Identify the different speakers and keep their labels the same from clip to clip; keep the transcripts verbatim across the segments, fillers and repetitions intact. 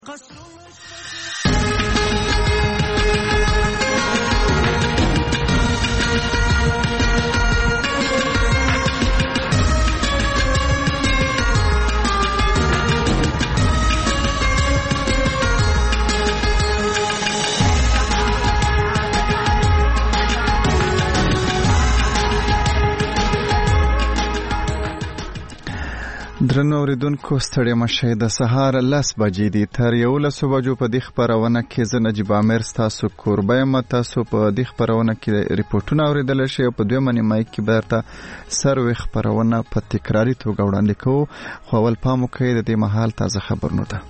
Speaker 1: درنو اوریدونکو ستړي مشه د سهار لس بجې دي تر یولسو بجو په دې خپرونه کې زه نجیب عامر ستاسو کوربه یم. تاسو په دې خپرونه کې ریپورټونه اوریدلی شئ او په دویمه نیمایي کې به درته سروې خپرونه په تکراري توګه وړاندې کوو، خو اول پام وکړئ د دې مهال تازه خبرونو ته.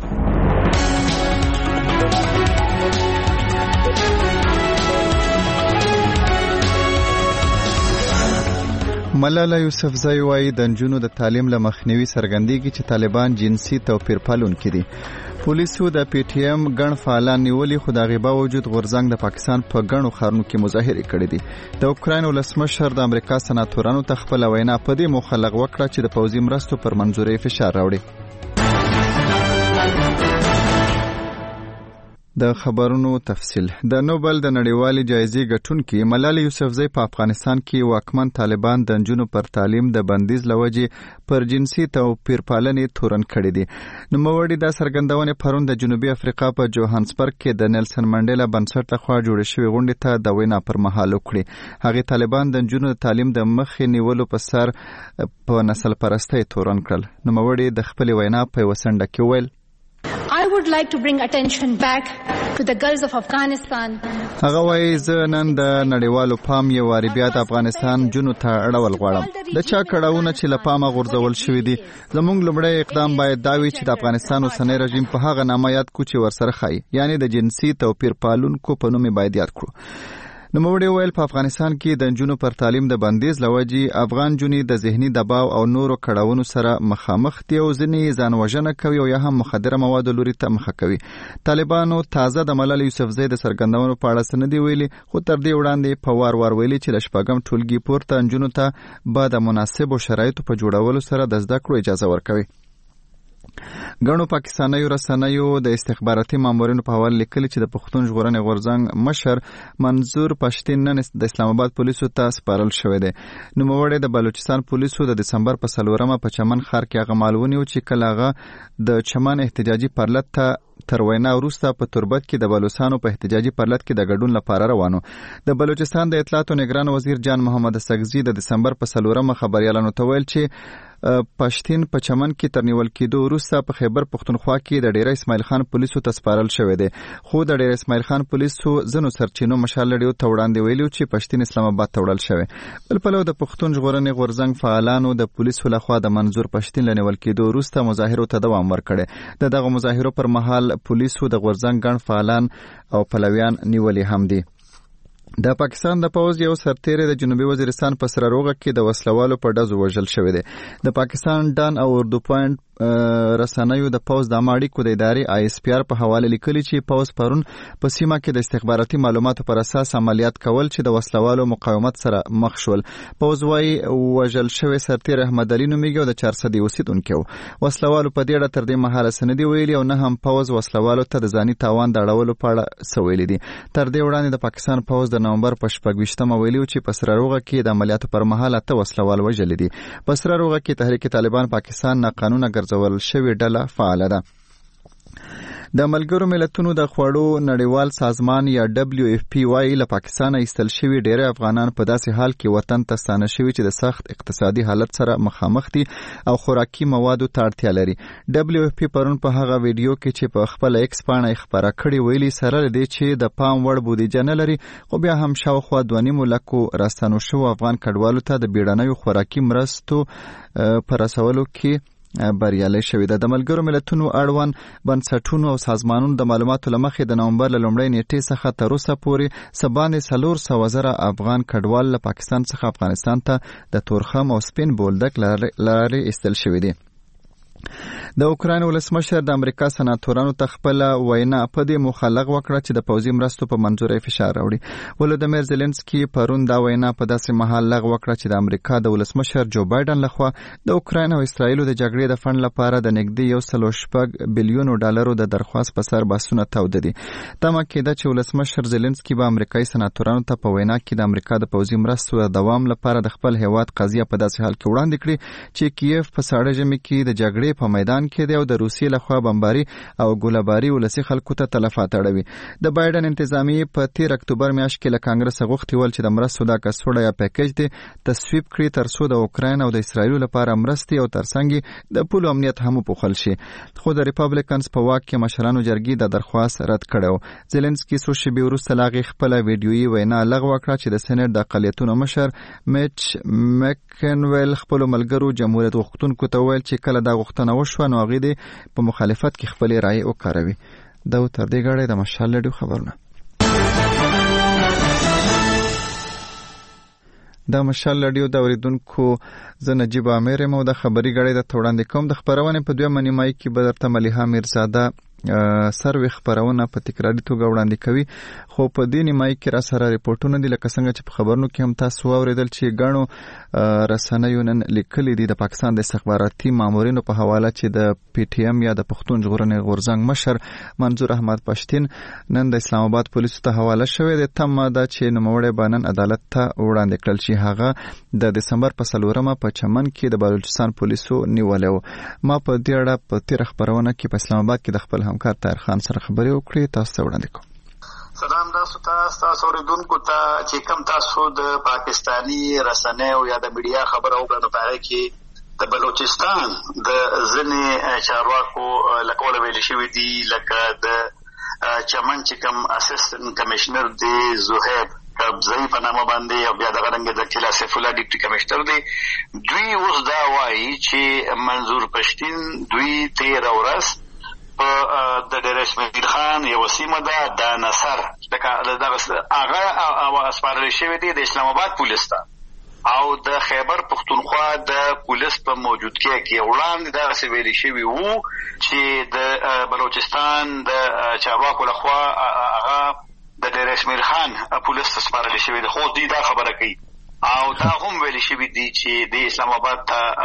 Speaker 1: ملاله یوسفزۍ وایي د نجونو د تعلیم له مخنیوي څرګندېږي چې طالبان جنسي توپیر پالونکي دي. پولیسو د پی ټي ایم ګڼ فعالان نیولي، خو د هغې باوجود غورځنګ د پاکستان په ګڼو ښارونو کې مظاهرې کړې دي. د اوکراین ولسمشر د امریکا سناتورانو ته خپله وینا په دې موخه لغوه کړه چې د پوځي مرستو پر منظورۍ فشار راوړي. د خبرونو تفصیل. د نوبل د نړیوالې جایزې ګټونکي ملاله یوسفزۍ په افغانستان کې واکمن طالبان د نجونو پر تعلیم د بندیز له وجې پر جنسي توپیر پالنې تورن کړي دي. نوموړي دا څرګندونې پرون د جنوبي افریقا په جوهانسبرګ کې د نیلسن منډیلا بنسټ لخوا جوړې شوې غونډې ته د وینا پر مهال وکړي. هغې طالبان د نجونو د تعلیم د مخې نیولو په سر په نسل پرستۍ تورن کړل. نوموړي د خپلې وینا په یوه سنډه کې ویل
Speaker 2: I would like to bring attention back to the girls of Afghanistan.
Speaker 1: هغه وایي زه نن د نړیوالو پام یو واري بیا د افغانستان جنو ته اړول غواړم. د چا کړهونه چې له پامه غورځول شوي دي، زموږ لومړی اقدام باید دا وي چې د افغانستان اوسنی رژیم په هغه نامه یاد کړو چې ورسره ښایي، یعنی د جنسي توپیر پالونکو په نوم باید یاد کړو. نوموړي ویل په افغانستان کې د نجونو پر تعلیم د بندیز له وجې افغان جونې د ذهني دباو او نورو کړاوونو سره مخامخ دي او ځینې ځان وژنه کوي او یا هم مخدره موادو لوري ته مخه کوي. طالبانو تازه د ملاله یوسفزۍ د څرګندونو په اړه څه نه دي ویلي، خو تر دې وړاندې په وار وار ویلي چې د شپږم ټولګي پورته نجونو ته به د مناسبو شرایطو په جوړولو سره د زده کړو اجازه ورکوي. ګڼو پاکستانیو رسنیو د استخباراتي مامورینو په حواله لیکلي چې د پښتون ژغورنې غورځنګ مشر منظور پښتین نن د اسلام آباد پولیسو ته سپارل شوی دی. نوموړی د بلوچستان پولیسو د دسمبر په څلورمه په چمن ښار کې هغه مال ونیو چې کله هغه د چمن احتجاجي پرلط ته تر وینا وروسته په تربت کې د بلوچستانو په احتجاجي پرلط کې د ګډون لپاره روانو. د بلوچستان د اطلاعات او نگران وزیر جان محمد سګزي د دسمبر په څلورمه خبريالانو ته ویل چې پښتین په چمن کې تر نیول کېدو وروسته په خیبر پښتونخوا کې د ډیره اسماعیل خان پولیسو ته سپارل شوی دی، خو د ډیره اسماعیل خان پولیسو ځینو سرچینو مشال لړیو ته وړاندې ویلي چې پښتین اسلام آباد ته وړل شوی. بل پلو د پښتون ژغورنې غورځنګ فعالانو د پولیسو لخوا د منظور پښتین له نیول کېدو وروسته مظاهرو ته دوام ورکړی. د دغه مظاهرو پر مهال پولیسو د غورځنګ ګڼ فعالان او پلویان نیولي هم دي. د پاکستان د پوځ یو سرتیری د جنوبي وزیرستان په سره روغه کې د وسلوالو په ډزو وژل شوی دی. د پاکستان ډان او اردو پوینټ رسنیو د پوز د اړیکو د ادارې آی اس پی آر په حواله لیکلي چې پوز پرون په سیمه کې د استخباراتي معلوماتو پر اساس عملیات کول چې د وسلوالو مقاومت سره مخ شول. پوز وايي وژل شوی سرتیر احمد علي نومیږي او د چار صدې اوسیدونکو. وسلوالو په دې اړه تر دې مهاله سندې ویلي او نه هم پوز وسلوالو ته د ځاني تاوان د اړولو په اړه سویل دي. تر دې وړاندې د پاکستان پوز د نومبر په شپږ ویشتمه ویلي چې په سره روغه کې د عملیاتو پر مهال اته وسلوال وژل دي. په سره روغه کې تحریک طالبان پاکستان ناقانونه ګرځول شوی ډله فعاله ده. د ملګرو ملتونو د خوړو نړیوال سازمان یا دبلیو اف پی وايي له پاکستان ایستل شوي ډېر افغانان په داسې حال کې وطن ته ستانه شوي چې د سخت اقتصادي حالت سره مخامخ دي او خوراکي موادو ته اړتیا لري. دبلیو اف پی پرون په هغه ویډیو کې چې په خپل ایکس پاڼه خبره کړې ویلي سره لدی چې د پام وړ بودیجه نه لري، خو بیا هم شاوخوا دوه نیم لکو راستنو شو افغان کډوالو ته د بیړنیو خوراکي مرستو پر رسولو کې بریالي شوی ده. د ملګرو ملتونو اړوند بنسټونو او سازمانونو د معلوماتو له مخې د نومبر له لومړۍ نیټې څخه تر اوسه پورې څه باندې څلور سوه زره افغان کډوال له پاکستان څخه افغانستان ته د تورخم او سپین بولدک لارې ایستل شوي دي. د اوکراین ولسمشر د امریکا سناتورانو ته خپل وینا په دې مخالغ وکړه چې د پوځي مرستو په منځوري فشار راوړي. ولودمیر زيلنسکي پرون دا وینا په داسې مهال لغوه وکړه چې د امریکا د ولسمشر جو بایدن لخوا د اوکراین او اسرایل د جګړې د فند لپاره د نږدې یو سل شپږ بلیون ډالرو د درخواست په سر باسونه تاوده دي. تمه کېده چې ولسمشر زيلنسکي به امریکایي سناتورانو ته په وینا کې د امریکا د پوځي مرستو د دوام لپاره د خپل هیواد قضیه په داسې حال کې وړاندې کړي چې کیف په ساړه ژمي کې د جګړې په میدان کې دی او د روسیې لخوا بمباري او ګوله‌باري ولسی خلکو ته تلفات اړوي. د بایدن انتظامیه په تیر اکتوبر میاشت کې له کانګرس غوښتي ول چې د مرستو د کڅوړه یا پیکیج دی تصویب کړي تر څو د اوکراین او د اسرایل لپاره مرستي او ترڅنګ د پولو امنیت هم پوښل شي. خو د ریپابلیکنز په واک کې مشرانو جرګې د درخواست رد کړو. زيلنسکي څو شېبې وروسته لاغي خپل ویډیويي وینا لغوه کړه چې د سېنات د اقلیتونو مشر میچ مکینویل خپل ملګرو جمهوریت غوښتونکو ته ویل چې کله دا غوښتنه وشوه نو هغه په مخالفت کې خپل رائے وکاروي. دا تر دې غاړه د مشال لډیو خبرونه. د مشال لډیو د اوریدونکو زه نجیب امیر مو د خبري غاړه د توړاندې کوم. د خبرونه په دوه منیمای کې به درته مليحه میرزاده سروي خبرونه په تکراري توګه وړاندې کوي. خو په دې نیمای کې را سره ریپورتونه دي لکه څنګه چې په خبرونو کې هم تاسو اوریدل چې غاڼو رسنیو نن لیکلي دي د پاکستان د استخباراتي مامورینو په حواله چې د پی ټی ایم یا د پښتون ژغورنې غورځنګ مشر منظور احمد پښتين نن د اسلام آباد پولیسو ته حواله شوی د تمه ده چې نوموړی بانن عدالت ته وړاندې کړل شي. هغه د دسمبر په څلورمه په چمن کې د بلوچستان پولیسو نیولې و. ما په دې اړه په تیر خبرونه کې په اسلام آباد کې د خپل همکار طاهر خان سره خبرې وکړې. تاسو ته وړاندې کوم.
Speaker 3: سلام تاسو ته تاسو اوریدونکو ته چې کوم تاسو د پاکستانی رسنیو یا د میډیا خبرو په اړه کې د بلوچستان د ځنې چارواکو لکه ویل شوی دی لکه د چمن چې کوم اسسټنټ کمشنر دی زهیب قبضی په نامه باندې او بیا د غرنګ د کلا سیف الله ډیپټي کمشنر دی دوی اوس دا وایي چې منظور پښتين دوی تیر ورځ په د ډیرش میر خان یو سیمه ده د نصر دغه هغه او اسپارل شوی دی د اسلام آباد پولیس ته او د خیبر پختونخوا د پولیس په موجودګۍ کې وړاندې دا سویل شوی وو چې د بلوچستان د چارواکو لخوا هغه د ډیرش میر خان پولیس ته سپارل شوی دی. خو دې دا خبره کوي او دا هم ویل شوی دی چې د اسلام آباد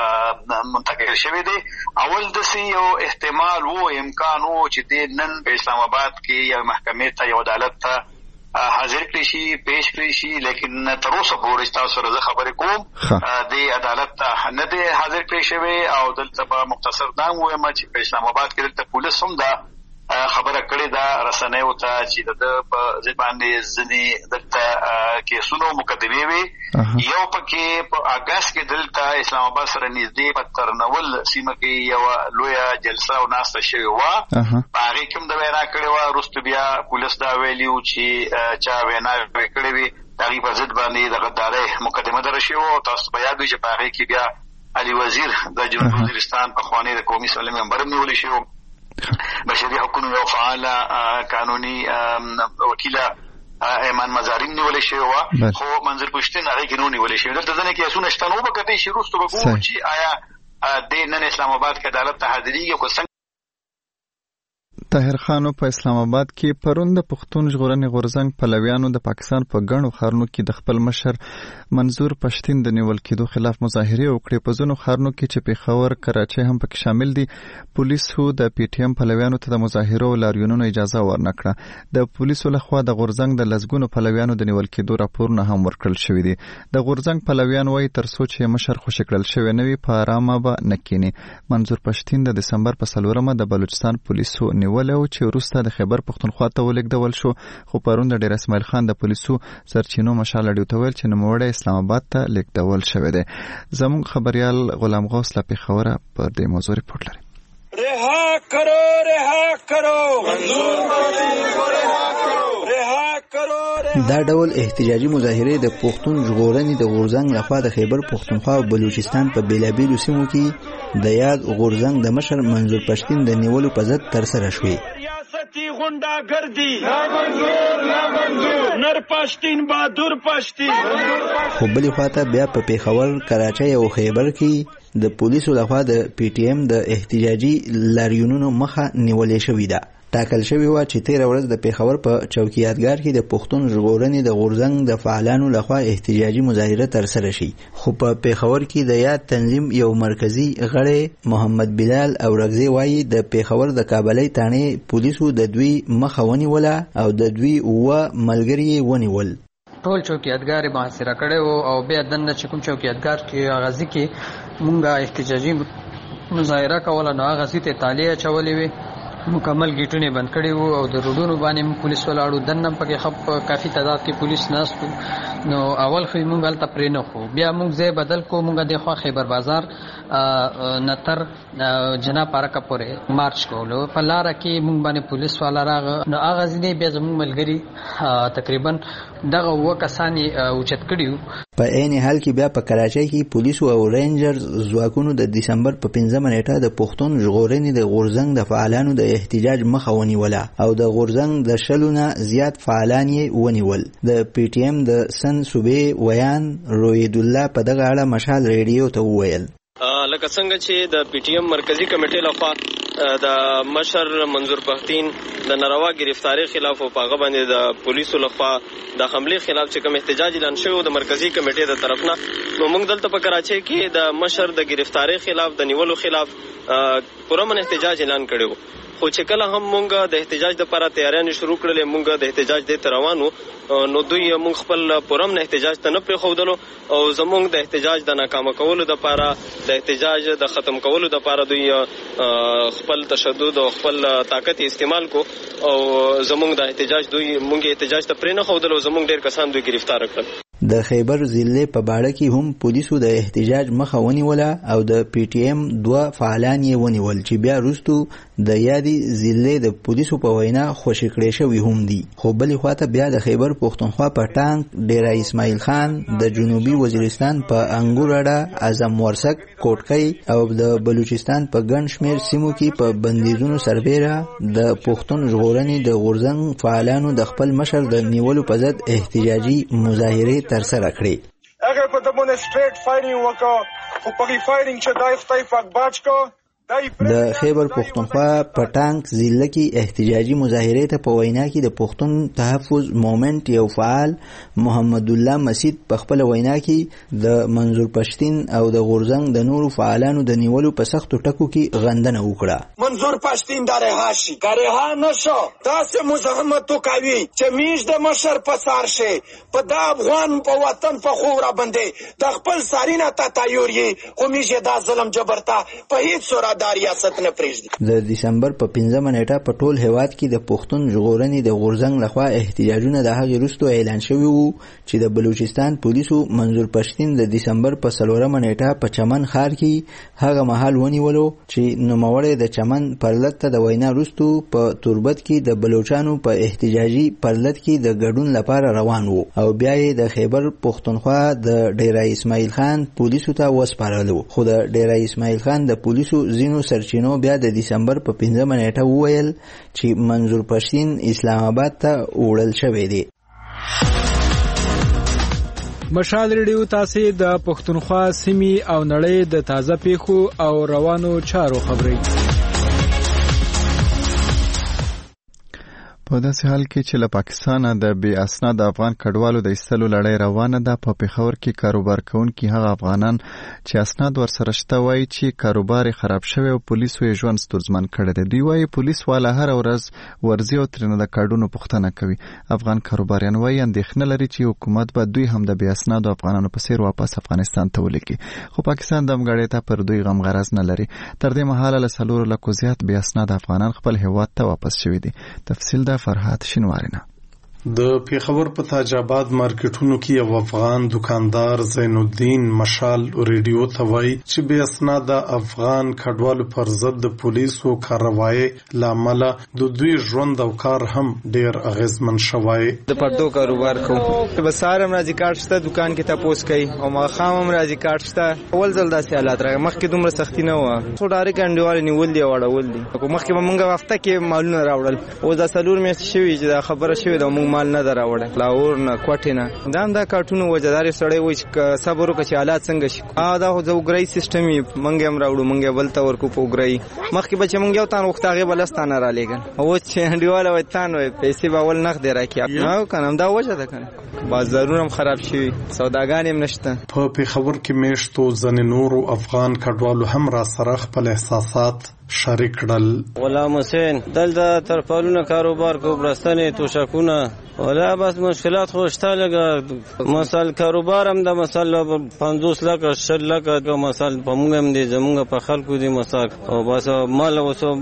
Speaker 3: ته منتقل شوی دی. اول د سی یو احتمال وو امکان وو چې د نن په اسلام آباد کې یو محکمې ته یو عدالت ته حاضر کړي شي پیش کړي شي لیکن تر اوسه پورې تاسو سره خبرې کوم د عدالت ته نه دی حاضر کړي شوی او دلته په مختصر دا وایم چې په اسلام آباد کې د پولیس هم دا خبره کړې ده رسنیو ته چې د په ځبانې ځنې دلته کیسونو مقدمه وي. یو پکې په اگست کې دلته اسلام آباد سره نږدې په ترنول سیمه کې یو لویه جلسه او ناسته شوې وه. هغې کې هم د وینا کړې وه. وروسته بیا پولیس دا ویلي وو چې چا وینا کړې وي د هغې په ضد باندې د غدارۍ مقدمه دره شوې وه. تاسو به یاد وي چې په هغې کې بیا علي وزیر د جنوب وزیرستان پخوانی د قومي اسمبلۍ ممبر هم نیولی شوی. بشري حقوقو یو فعال قانوني وکیل ایمان مزارین نیولې شوی و خو منظور پښتين هغه کې نو نیولې شوی. دلته ځنه کې اسونه شته نو به کته شي روستو به ګورو چې آیا د نن اسلام آباد کې عدالت ته حاضرېږي کو څنګه.
Speaker 1: طاهر خان په اسلام آباد کې پرون د پښتون ژغورنې غورځنګ پلویانو د پاکستان په ګڼو ښارونو کې د خپل مشر منظور پښتين د نیول کېدو خلاف مظاهره وکړې. په ځینو ښارونو کې چې پیښور کراچۍ هم پکې شامل دي پولیسو د پی ټی ایم پلویانو ته د مظاهرو او لاریونونو اجازه ورنکړه. د پولیسو لخوا د غورځنګ د لزګونو پلویانو د نیول کېدو راپورونه هم ورکړل شوی دي. د غورځنګ پلویان وایي تر څو چې مشر خوشی کړل شوی نه وي په آرامه به نه کینی. منظور پښتين د دسمبر په څلورمه د بلوچستان پولیسو نیول او چې وروسته د خیبر پختونخوا ته ولیږدول شو. خو پرون د ډیر اسماعیل خان د پولیسو سرچینو مشال اډیو ته ویل چې نوموړی اسلام آباد ته لیږدول شوی دی. زموږ خبريال غلام غوث لا پیښوره پر دې موضوع ریپورت لري.
Speaker 4: رها کرو رها کرو منظور پښتين کو رها کرو رها کرو.
Speaker 5: دا ډول احتجاجي مظاهره د پښتون ژغورنې د غورځنګ لخوا د خیبر پختونخوا او بلوچستان په بیلابیلو سیمو کې د یاد غورځنګ د مشر منظور پښتين د نیولو په ضد ترسره شوې.
Speaker 4: ریاستي غونډه ګردي لا منظور لا منظور نر پښتين بہادر پښتين.
Speaker 5: خو بلې خواته بیا په پیښور کراچۍ او خیبر کې د پولیسو لخوا د پی ټی ایم د احتجاجي لاریونونو مخه نیولې شوې ده. ټاکل شوی و چې تیر ورځ د پیښور په چوکیدګار کې د پښتون ژغورنې د غورځنګ د فعالانو لخوا احتجاجي مظاهره ترسره شي، خو په پیښور کې د یاد تنظیم یو مرکزی غړی محمد بلال او رغزی وایي د پیښور د کابلۍ تانې پولیسو د دوی مخه ونیوله او د دوی اوه ملګري ونیول.
Speaker 6: ټول چوکیدګار محاصره کړی وو او بیا دننه چې کوم چوکیدګار کې غازی کې مونږه احتجاجي مظاهره کوله نو غازی ته تالیه چولې وي، مکمل گیټونه بند کړي وو او د روډونو باندې پولیس ولاړو. دنه پکې خپ کافي تعداد کې پولیس ناستو. نو اول خو موږ هلته پرې نه خو بیا موږ ځای بدل کو، موږ د خوا خیبر بازار نتر جناب پارک پورې مارچ کولو. په لار کې موږ باندې پولیس والا راغ نو هغه ځینې بیا زموږ ملګري تقریبا دغه وو کسانی اوچت کړیو.
Speaker 5: په عین حال کې بیا په کراچۍ کې پولیسو او رینجرز ځواکونو د دسمبر په پنځمه نیټه د پښتون ژغورنې د غورځنګ د فعالانو د احتجاج مخه ونیوله او د غورځنګ د شلونه زیات فعالان یې ونیول. د پی ټی ایم د سن صوبې ویان روید الله په دغه اړه مشال ریډیو ته وویل.
Speaker 7: لکه څنګه چې د پی ټی ایم مرکزی کمیټې لخوا د مشر منظور پختین د ناروا گرفتاری خلاف او پاغه باندې د پولیسو لخوا د حمله خلاف چې کوم احتجاج اعلان شوی د مرکزی کمیټې د طرف نه، نو موږ دلته په کراچۍ کې د مشر د گرفتاری خلاف د نیولو خلاف پرمن احتجاج اعلان کړو. خو چې کله هم مونږ د احتجاج لپاره تیاریانې شروع کړلې، مونږ د احتجاج د روانو نو دوی مونږ خپل پرمن احتجاج ته نه پرېښودلو او زمونږ د احتجاج د ناکامه کولو لپاره د احتجاج د ختم کولو لپاره دوی خپل تشدد او خپل طاقت استعمال کو او زمونږ د احتجاج دوی مونږ احتجاج ته پرې نه ښودلو. زمونږ ډېر کسان دوی گرفتار کړل.
Speaker 5: د خیبر ضلع په باړه کې هم پولیسو د احتجاج مخه ونیوله او د پی ټی ایم دوه فعالان یې ونیول چې بیا وروستو د یادې ضلع د پولیسو په وینا خوشي کړی شوي هم دي. خو بلې خواته بیا د خیبر پښتونخوا په ټانک ډیره اسماعیل خان، د جنوبي وزیرستان په انګور اډه، اعظم ورسک، کوټکۍ او د بلوچستان په ګڼ شمېر سیمو کې په بندیزونو سربیره د پښتون ژغورنې د غورځنګ فعالانو د خپل مشر د نیولو په ضد احتجاجي مظاهرې ترسره کړې.
Speaker 8: هغه په دمونه سټریټ فایرینګ وکړ او په فایرینګ چې دای خدای پاک باج کو.
Speaker 5: د خیبر پښتونخوا په ټانک ضلع کې احتجاجي مظاهرې ته په وینا کې د پښتون تحفظ مومنت یو فعال محمد الله مسید په خپل وینا کې د منظور پښتین او د غورځنګ د نورو فعالانو د نیولو په سختو ټکو کې غندنه وکړه.
Speaker 8: منظور پښتین د رها شي کارها نشو تاسو مزاحمت کوي چې میش د مشر په سار شي په د افغان په وطن په خورا باندې د خپل سارینه ته تایوري خو میشه د ظلم جبرتا په هیڅ صورت د
Speaker 5: دسمبر په پنځمه نیټه په ټول هیواد کې د پښتون ژغورنې د غورځنګ لخوا احتجاجونه د هغې وروسته اعلان شوي وو چې د بلوچستان پولیسو منظور پښتین د دسمبر په څلورمه نیټه په چمن ښار کې هغه مهال ونیولو چې نوموړی د چمن پرلت ته د وینا وروسته په توربت کې د بلوچانو په احتجاجي پرلت کې د ګډون لپاره روان وو او بیا یې د خیبر پښتونخوا د ډیره اسماعیل خان پولیسو ته وسپارلو. خو د ډیره اسماعیل خان د پولیسو ځینو سرچینو بیا د دسمبر په پنځمه نیټه وویل چې منظور پښتین اسلام آباد ته وړل شوی دی.
Speaker 9: مشال ریډیو تاسو د پښتونخوا سیمې او نړۍ د تازه پیښو او روانو چارو خبري.
Speaker 1: په داسې حال کې چې له پاکستانه د بې اسناد افغان کډوالو د ایستلو لړۍ روانه ده، په پېښور کې کاروبار کوونکي هغه افغانان چې اسناد ورسره شته وایي چې کاروبار یې خراب شوی او پولیسو یې ژوند ستونزمن کړی دی. دوی وایي پولیس والا هره ورځ ورځي او ترېنه د کارډونو پوښتنه کوي. افغان کاروباریان وایي اندېښنه لري چې حکومت به دوی هم د بې اسنادو افغانانو په څېر واپس افغانستان ته ولیکي، خو پاکستان د همګړۍ ته پر دوی غم غرض نه لري. تر دې مهاله له څلورو لکو زیات بې اسناد افغانان خپل هیواد ته واپس شوي دي. تفصیل د فرحات شینوارینه.
Speaker 10: د پیښور په تاج آباد مارکیټونو کې یو افغان دکاندار زین الدین مشال ریډیو ته وایي چې بې اسناده افغان کډوالو پر ضد د پولیسو کاروایی لامل د دوی ژوند او کار هم ډیر اغیزمن شوی.
Speaker 11: د پردو کاروبار کوم په سارم راځي کارت شته دکان کې تاسو کوي او ما خامم راځي کارت شته. اول ځل داسې حالات راغی، مخکې دومره سختی نه و. څو ډارې کنډوال نیول دی وړول دي، مخکې به مونږه وخته کې مالونه راوړل او دا سلور میاشتې شوي چې دا خبره شوې ده. مونږ مال نه دراوړ لاور نه کوټه نه دا هم دا کارټونو وجداري سړی وای چې صبر وکړي چې حالات څنګه شي ا دا خو زوګرای سیستم منګه هم راوړو منګه ولته ورکو پوګرای مخکې بچ منګه یو تان وختاغه بلستانه را لګن او چې هندیواله وای تان وای پیسې باول نخ دی راکې نو کنه دا وجه ده کنه بازارونه هم خراب شي سوداګان هم نشته
Speaker 10: په پیښور کې میشتو ځنې نورو افغان کډوالو هم را سره خپل احساسات شریک کړل.
Speaker 12: غلام حسین دلته ترپالونه کاروبار کو برستنې توشکونه ولا بس مشکلات خو شته لګه مثال کاروبار هم د مثال پنځوس لک شل لک مثال په موږ هم دي زموږ په خلکو دي مثال او بس مال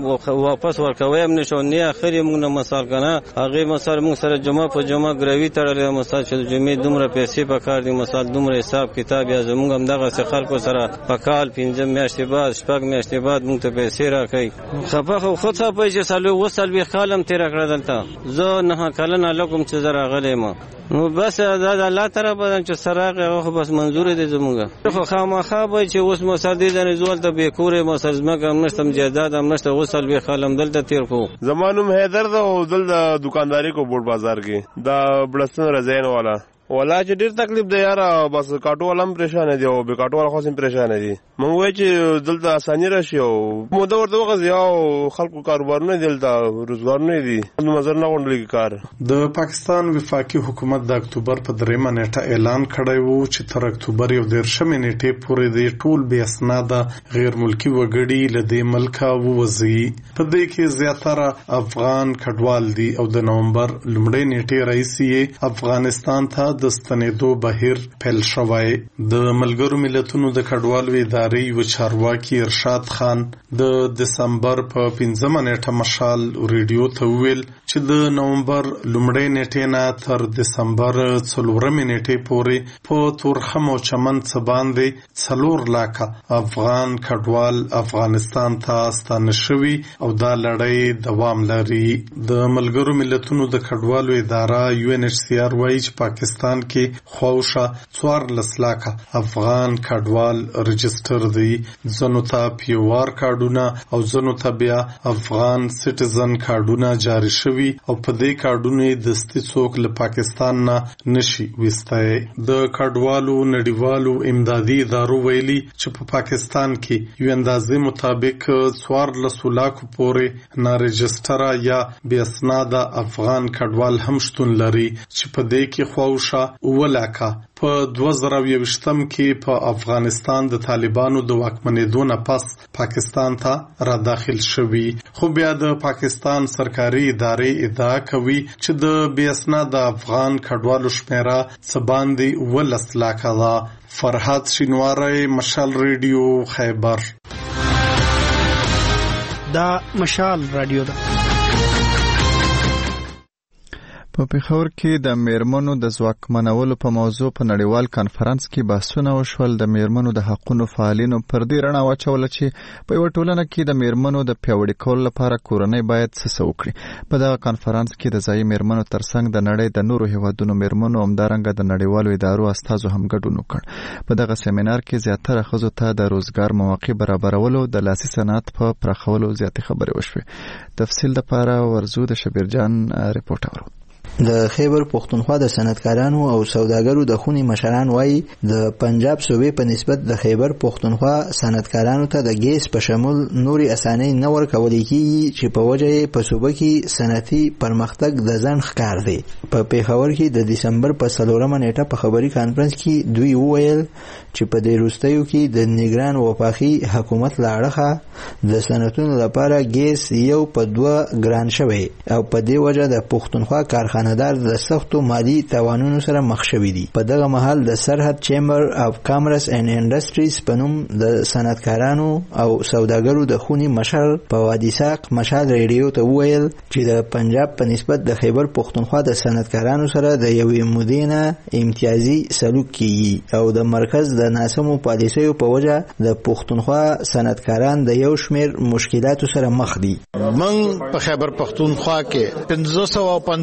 Speaker 12: واپس ورکوي هم نشو نه اخري موږ مثال کنه هغه مثال موږ سره جمعه په جمعه ګروي تړلې مثال چې جمعه دومره پیسې په کار دي مثال دومره حساب کتاب یا زموږ هم دغه خلکو سره په کال پنځم میاشتې بعد شپږ میاشتې بعد موږ ته پیسې راکړي خپه خو خود څه پیسې سالو وسل به خالم تیر کړل دلته زه نه کلن لکم چې زرا غلېما نو بس دا الله تعالی په چې سراغه خو بس منظور دي زموږه خو خامخا به چې اوس مسل دي نه زول ته به کورې مسل زمکه هم نشتم جیداد هم نشته وسل به خالم دلته تیر کو
Speaker 13: زمانو حیدر دا او دل د دکانداري کو بوډ بازار کې دا بلستان رزین والا ولا چې ډیر تکلیف دی یاره بس کاټو ولم پریشان دي او به کاټو ولا خاصم پریشان دي مونږ وای چې دلته اساني راشي او مو دا ورته وغځي او خلکو کاروبارونه دلته روزګار نه دي نظر نه غونډل کار
Speaker 10: د پاکستان وفاقي حکومت د اکتوبر په دریمه نیټه اعلان کړی وو چې تر اکتوبر یو دیرشمې نیټې پورې د ټول بې اسناده غیر ملکي وګړي له دې ملکه ووځي په دې کې زیاتره افغان کډوال دي او د نومبر لومړۍ نیټې راهیسې افغانستان ته د ستنېدو بهیر پیل شوی. د ملګرو ملتونو د کډوالو ادارې و چارواکي ارشاد خان د دسمبر په پنځمه نیټه مشال ریډیو ته ویل چې د نومبر لومړۍ نیټې نه تر دسمبر څلورمې نیټې پورې په تورخم او چمن څه باندې څلور لاکه افغان کډوال افغانستان ته ستانه شوي او دا لړۍ دوام لري. د ملګرو ملتونو د کډوالو اداره یو ان ایچ سی آر وايي چې پاکستان کې خوښه څوارلس لاکه افغان کډوال رجستر دي. ځنو ته پیوار کارډونه او ځنو ته بیا افغان سټیزن کارډونه جاری شوي او په دې کارډونه دستي څوک له پاکستان نه نشي وستای. د کډوالو نړیوالو امدادي ادارو ویلي چې په پاکستان کې یو اندازې مطابق څوارلس لاکو پورې نارجستره یا بې اسناده افغان کډوال هم شتون لري چې په دې کې خوښه ولاکه په دوه زره یوویشتم کې په افغانستان د طالبانو د واکمنېدو نه پس پاکستان ته را داخل شوي. خو بیا د پاکستان سرکاري ادارې ادعا کوي چې د بې اسناده افغان کډوالو شمیره څه باندې ولس لاکه ده. فرحات شینواری، مشال ریډیو، خیبر.
Speaker 14: دا مشال رادیو ده.
Speaker 1: په پیښور کې د میرمنو د ځواکمنولو په موضوع په نړیوال کانفرنس کې بحثونه وشول. د میرمنو د حقونو فعالینو پر دې رڼا واچوله چې په یوه ټولنه کې د میرمنو د پیاوړي کولو لپاره کورنۍ باید څه وکړي. په دغه کانفرنس کې د ځایي میرمنو ترڅنګ د نړۍ د نورو هیوادونو میرمنو همدارنګه د نړیوالو ادارو استازو هم ګډون وکړ. په دغه سیمینار کې زیاتره ښځو ته د روزګار مواقع برابرولو د لاسي صنعت په پراخولو زیاتې خبرې وشوې. تفصیل لپاره ورزو د شبیر جان رپورټ اورو.
Speaker 5: د خیبر پښتونخوا د صنعتکارانو او سوداګرو د خونی مشران وایي د پنجاب صوبې په نسبت د خیبر پښتونخوا صنعتکارانو ته د ګیس په شمول نوري اسانۍ نه ورکول کیږي چې په وجه یې په صوبه کې صنعتي پرمختګ د ځنډ ښکار دی. په پیښور کې د دسمبر په څلورمه نیټه په خبري کانفرنس کې دوی وویل چې په دې وروستیو کې د نگران وفاقي حکومت له اړخه د صنعتونو لپاره ګیس یو په دوه ګران شوی او په دې وجه د پښتونخوا کارخانه خاندار د سختو مالی توانونو سره مخ شوي دي. په دغه مهال د سرحد چیمبر اف کامرس اینڈ انډستریز په نوم د صنعتکارانو او سوداګرو د خونی مشر په وادي ساق مشال ریډیو ته وویل چې د پنجاب په نسبت د خیبر پښتونخوا د صنعتکارانو سره د یوې مودې نه امتیازي سلوک کیږي او د مرکز د ناسمو پالیسیو په وجه د پښتونخوا صنعتکاران د یو شمیر مشکلاتو سره مخ دي.
Speaker 15: من په خیبر پښتونخوا کې پنځه سوه پنځوس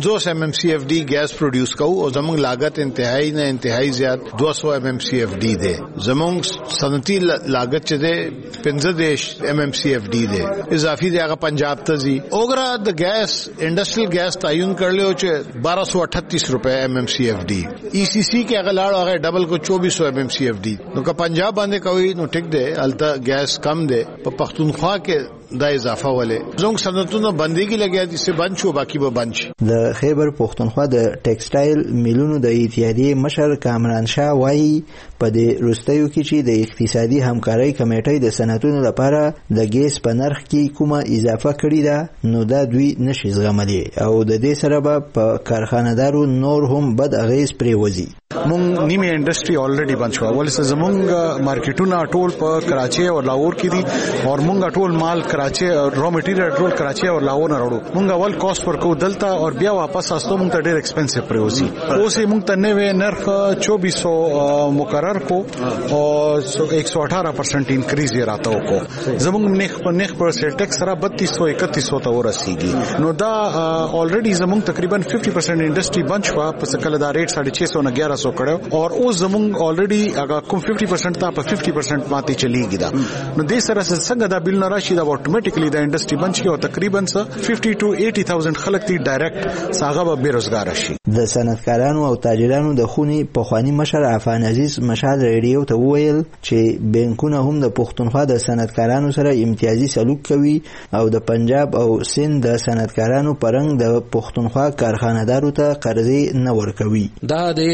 Speaker 15: ایم سی ایف D ګیس پروډوس کوو او زموږ لاګت انتهایی نه انتهایی زیات دو سو ایم ایم سی ایف D دی. زموږ صنعتي لاګت چې دی پنځه دیش ایم ایم سی ایف D دی اضافي دی هغه پنجاب ته ځي. اوګرا د ګیس انډستریل ګیس تعین کړلو چې بارہ سو اٹھتیس روپے ایم ایم سی ایف D. ای سی سی کې هغه لاړ هغه ډبل کو چوبیس سو ایم ایم سی ایف D. نو که پنجاب باندې کوي نو ټیک دی الته ګیس کم دی. په پښتونخوا کې دا اضافه ولې زموږ صنعتونو بندګي لګیا دي چې بند شو باقي به بند شي.
Speaker 5: د خیبر پښتونخوا د ټیکسټایل میلونو د اتحادیې مشر کامران شاه وایي په دې وروستیو کې چې د اقتصادي همکارۍ کمیټې د صنعتونو لپاره د ګیس په نرخ کې کومه اضافه کړې ده نو دا دوی نشي زغملی او د دې سره به په کارخانه‌دارو نور هم بد اغیز پرېوځي.
Speaker 16: مونږ نیمه انډستری الریډي بند شو ولې زمونږ مارکیټونه ټول په کراچي او لاهور کې دي او مونږ ټول مال کراچي را مټیریل ټول کراچي او لاهور نه راوړو. مونږ اول کاست پر کو دلته او بیا واپس استو مونږ ته ډېر ایکسپنسیو پریوزي. اوس مونږ ته نوې نرخ چوبیس سو مقرر کو او ایک سو اٹھارہ پرسنٹ انکریز یې راته وکړو. زمونږ نخ په نخ پر سیل ټیکس سره بتیس سو اکتیس سو ته ورسیږي. نو دا الریډي زمونږ تقریبا پچاس پرسنٹ انډستری بند شو په کله دا ریټ ساڑھے چھ سو نه گیارہ سو کړو اور اوس زمونږ الریډي هغه کوم پچاس پرسنٹ ته په پچاس پرسنٹ ماته چلیږي. دا نو دې سره څنګه دا بیل نه راشي دا اتوماتیکلی دا انډستری بند شي او تقریبا پچاس ټو اسی هزار خلک دي ډایرکټ ساغه به بیروزګار شي.
Speaker 5: د صنعتکارانو او تاجرانو د خونی په خواني مشر عفان عزیز مشال ریډیو ته وویل چې بانکونه هم د پښتونخوا د صنعتکارانو سره امتیازي سلوک کوي او د پنجاب او سند د صنعتکارانو پرنګ د پښتونخوا کارخانه‌دارو ته قرضې نه ورکوي.
Speaker 17: دا د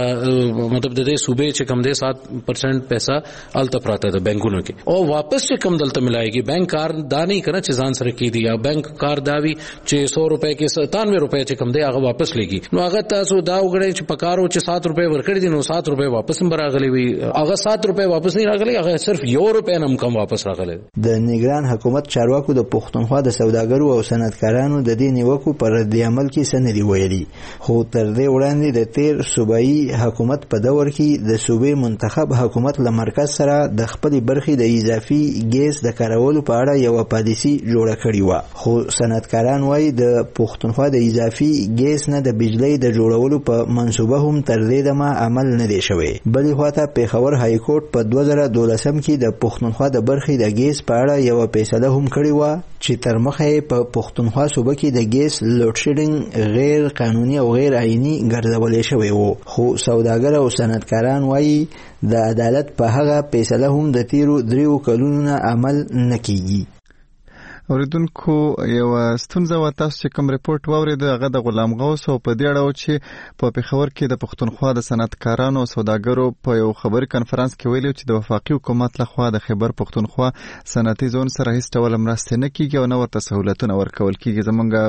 Speaker 17: مطلب د دې صوبې چې کم دي سات پرسنٹ پیسہ الته پراته د بانکونو کې او واپس چې کم دلته ملایږي. بانک کار دا نه کنه چې ځان سره کې دی یا بانک کار داوي چې سو روپے کې ستانوے روپے چې کم دی هغه واپس لګي. نو هغه تاسو دا وګړي چې پکارو چې سات روپے ورکړي دي نو سات روپے واپس هم راغلي وي. هغه سات روپے واپس نه راغلي هغه صرف یو روپے هم کم واپس راغلي.
Speaker 5: د نگران حکومت چارواکو د پښتونخوا د سوداګرو او صنعتکارانو د دې نیوکو پر رد عمل کې سندري ویلي خو تر دې وړاندې د تیر صوبایي حکومت په دور کې د صوبې منتخب حکومت له مرکز سره د خپل برخې د اضافي ګیس د کارولو په اړه یو پالیسي جوړه کړې و. خو صنعتکاران وایي د پښتونخوا د اضافي ګیس نه د بجلی د جوړولو په منصوبه هم تر دې دمه عمل نه دی شوی. بلې خواته پیښور های کورټ په دوه زره دولسم کې د پښتونخوا د برخې د ګیس په اړه یو فیصله هم کړې و چې تر مخه په پښتونخوا صوبه کې د ګیس لوډ شیډینګ غیر قانوني او غیر آئینی ګرځولې شوی و. خو سوداګر او صنعتکاران وایي د عدالت په هغه فیصله هم د تیرو دریو کلونو نه عمل نه کیږي.
Speaker 1: اوریدونکو یو ستونزه و تاسو چې کوم ریپورت واورید هغه د غلام غوث او په دې اړه چې په پیښور کې د پښتونخوا د صنعتکارانو او سوداګرو په یو خبري کانفرنس کې ویلي چې د وفاقي حکومت لخوا د خیبر پښتونخوا صنعتي زون سره هیڅ ډول مرسته نه کیږي او نه ورته سہولتونه ورکول کیږي.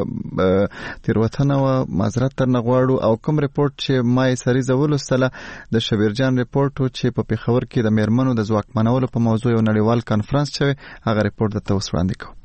Speaker 1: زمونږ تیروتنه او معذرت تر نغواړو او کوم ریپورت چې ما یې سری زول سره د شبیر جان ریپورت چې په پیښور کې د میرمنو د ځواکمنولو په موضوع یو نړیوال کانفرنس شوی هغه ریپورت د تاسو وړاندې کوم.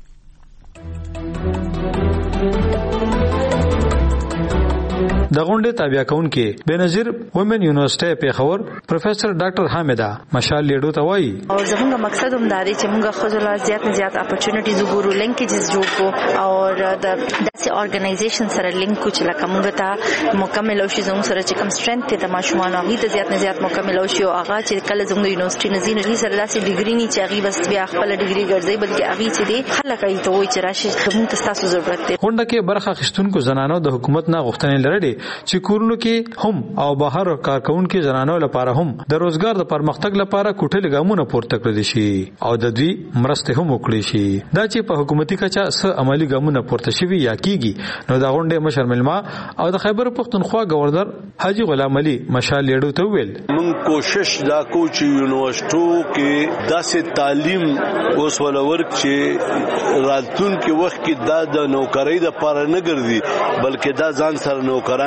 Speaker 18: د غونډې تابع کونکي بنظیر وومن یونیورسيټي پیښور پروفیسور ډاکټر حامده مشال لیډو ته وایي
Speaker 19: او زموږ مقصد هم دا دی چې موږ خپل زیات نه زیات اپورچونټیز وګورو لینکیجز جوړ کو او د داسې اورګنایزیشن سره لینک کو چې لکه موږ ته مکمل او شي زموږ سره چې کوم سټرنث ته ماشومان هغه ته زیات نه زیات مکمل او شي او هغه چې کله زموږ یونیورسيټي نزین هغه سره داسې ډیګري نه چې هغه بس بیا خپل ډیګري ګرځي بلکې هغه چې دی خلک یې ته وایي چې راشي موږ تاسو ضرورت دی.
Speaker 18: غونډه کې برخه اخیستونکو زنانو د حکومت نه غوښتنې لرلې چې کورونو کې هم او بهر کارکونکو زنانو لپاره هم د روزګار د پرمختګ لپاره کوټه لګامونه پورته کړل شي او د دوی مرسته هم وکړي شي. دا چې په حکومتي کچا څه عملی ګامونه پورته شوي یا کیږي نو دا غونډه مشر ملما او د خیبر پښتونخوا گورنر حاجی غلام علي مشال لیډو ته ویل
Speaker 20: موږ کوشش دا کوو چې یونیورسيټو کې داسې تعلیم اوس ولور چې راتلونکي وخت کې دا د نوکرۍ د لپاره نه ګرځي بلکې دا ځان سره نوکران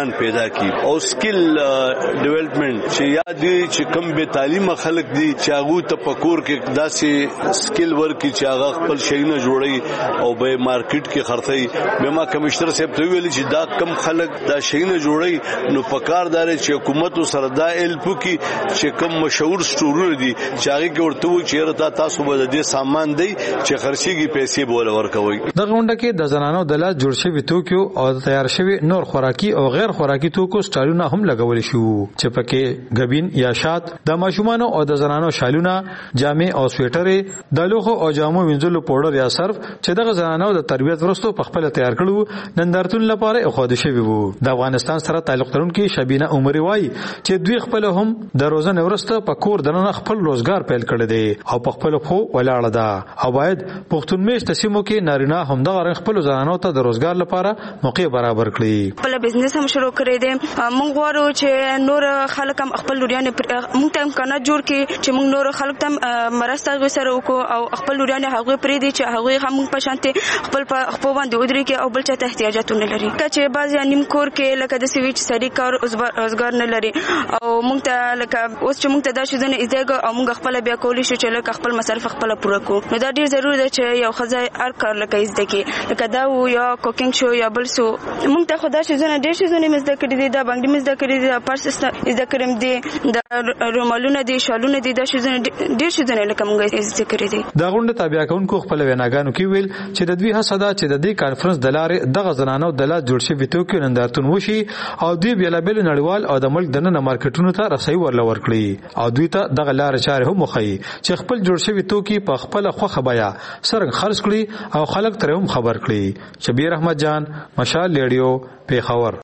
Speaker 20: کارګران پیدا کی او سکل ډیولپمنٹ چې یا دي چې کم به تعلیم خلک دي چې هغه ته پکور کې داسې سکل ورک چې هغه خپل شي نه جوړي او به مارکیټ کې خرڅي به ما کمشنر صاحب ته ویل چې دا کم خلک دا شي نه جوړي نو پکاردار چې حکومت سره دا الپ کی چې کم مشهور سټورونه دي چې هغه کې ورته و چې رتا تاسو به د سامان دی چې خرڅيږي پیسې بوله ورکوي.
Speaker 18: د غونډه کې د زنانو د لا جوړ شوی توکو او تیار شوی نور خوراکي او غیر خوراکي توکو سټالونه هم لګول شو چې پکې غبین یا شات د ماشومانو او د زنانو شالونه جامې او سویټرې د لوخو او جامو وینځلو پاوډر یا صرف چې د زنانو د تربیت ورستو په خپل تیار کړو نندارتون لپاره اخاده شوی وو. د افغانستان سره تعلق لرونکي شبینه عمر وای چې دوی خپل هم د روزنه ورسته په کور دننه خپل روزګار پیل کړی دی او په خپل خو ولاړه ده او باید پښتون میشت سیمو کې نارینه هم د خپل زنانو ته د روزګار لپاره موقع برابر کړي.
Speaker 21: خپل بزنس هم شروع کړی دی. موږ غواړو چې نور خلک هم خپل لوريان موږ ته امکانات جوړ کړي چې موږ نور خلک ته مرسته غوښره وکړو او خپل لوريان هغه پرې دي چې هغه هم په شانتي خپل په خپل باندې ودرې کې او بل چاته احتیاجاتونه لري چې بعض نیم کور کې لکه د سویچ سړي کار روزګار نه لري او موږ ته لکه اوس چې موږ ته دا شونه ایزګه او موږ خپل بیا کولی شو چې لکه خپل مصرف خپل پوره کو نو دا ډیر ضروري ده چې یو خزای هر کار لکه ایزده کې لکه دا و یا کوکینګ شو یا بل سو موږ ته خدا شونه ډیر شونه مزده کړی دي دا باندې مزده کړی دي پارس ایزده کړم دي دا رومالونه دي شالونه دي دا شونه ډیر شونه لکه موږ ایزده کړی دي.
Speaker 18: دا غونډه تابع کونکو خپل ویناګانو کې ویل چې د دوی حسدا چې د دې کانفرنس د لارې دغه زنانو د لا جوړ شوی توکو نندارتون وشي او دوی بیلابل نړیوال او د ملک دننه مارکیټونو ته رسۍ ورل ورکړي او دوی ته دغه لار چارې هم مخې چې خپل جوړ شوی توکي په خپل خوخه بیا سرنګ خرڅ کړي او خلک ترې هم خبر کړي. شبیر احمد جان، مشال ریډیو، پیښور.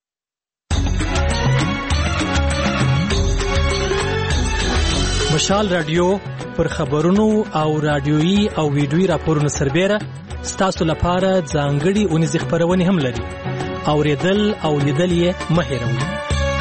Speaker 22: مشال رادیو پر خبرونو او رادیويي او ویډیويي راپورونو سربېره ستاسو لپاره ځانګړي اونیز خبرونه هم لري. اوریدل او لیدل یې مه هېروئ.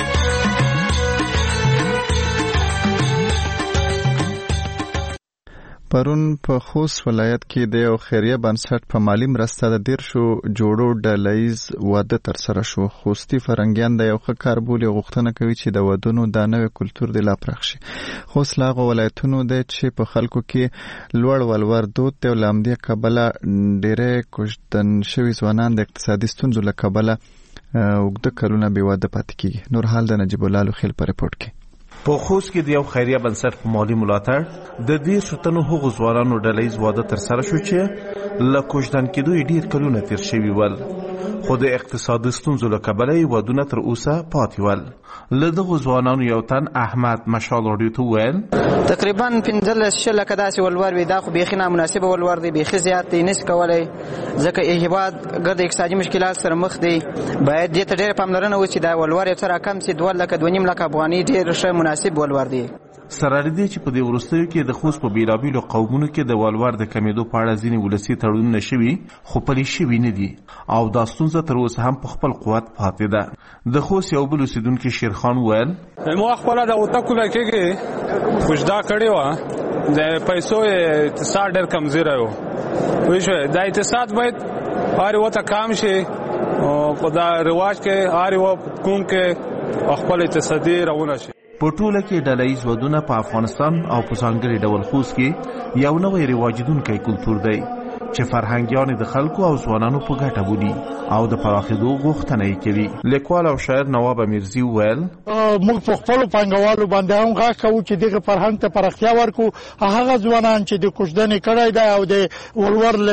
Speaker 1: پرون په خوست ولایت کې د یو خیریه بنسټ په مالی مرسته د دیرشو جوړو ډلهییز واده ترسره شو. خوستي فرهنګیان د یو ښه کار بولي غوښتنه کوي چې د ودونو دا نوی کلتور د لا پراخ شي. خوست له هغو ولایتونو دی چې په خلکو کې لوړ ولور دود دی او له همدې کبله ډېری کوژدن شوي ځوانان د اقتصادي ستونزو له کبله اوږده کلونه بې واده پاتې کېږي. نور حال د نجیب الله لوخیل په رپورټ کې.
Speaker 23: په خوست کې د یو خیریه بنسټ په مالی ملاتړ د دې شتنو هغو ځوانانو ډلهییز واده ترسره شو چې له کوژدن کېدو یې ډېر کلونه تېر شوي ول خو د اقتصادي ستونزو له کبله یې ودونه تر اوسه پاتې ول. له دغو ځوانانو یو تن احمد مشال راډیو ته وویل
Speaker 24: تقریبا پنځلس شل لکه داسې ولور وي. دا خو بیخي نامناسبه ولور دی، بیخي زیات دی، نشي کولی ځکه هېواد ګرد اقتصادي مشکلات سره مخ دی. باید دې ته ډېره پاملرنه وشي دا ولور یو څه راکم شي. دوه لکه دوه نیم لکه افغاني ډېر ښه مناسب ولور دی.
Speaker 23: سره دې چې په دې وروستیو کې د خوست په بیلابیلو قومونو کې د ولور د کمیدو په اړه ځینې ولسي تړونونه شوي خو پلي شوي نه دي او دا ستونزه تر اوسه هم په خپل قوت پاتې ده. د خوست یو بل اوسېدونکي شیرخان وویل
Speaker 25: ما خپله د وتکو کېږي کوژده کړې وه، د پیسو اقتصاد ډېر کمزوری و. وایي شوی دا اقتصاد باید هر وته کم شي په دا رواج کې هر یو کوم کې خپل اقتصادي روونه شي.
Speaker 23: په ټوله کې ډلهییز ودونه په افغانستان او په ځانګړي ډول خوست کې یو نوی رواجېدونکی کلتور دی چې فرهنګیان د خلکو او ځوانانو په ګټه بولي او د پراخېدو غوښتنه یې کوي. لیکوال او شاعر نواب امیرزي وویل
Speaker 26: موږ په خپلو پانګوالو باندې هم غږ کوو چې دغه فرهنګ ته پراختیا ورکړو. هغه ځوانان چې د کوژدنې کړی دی او د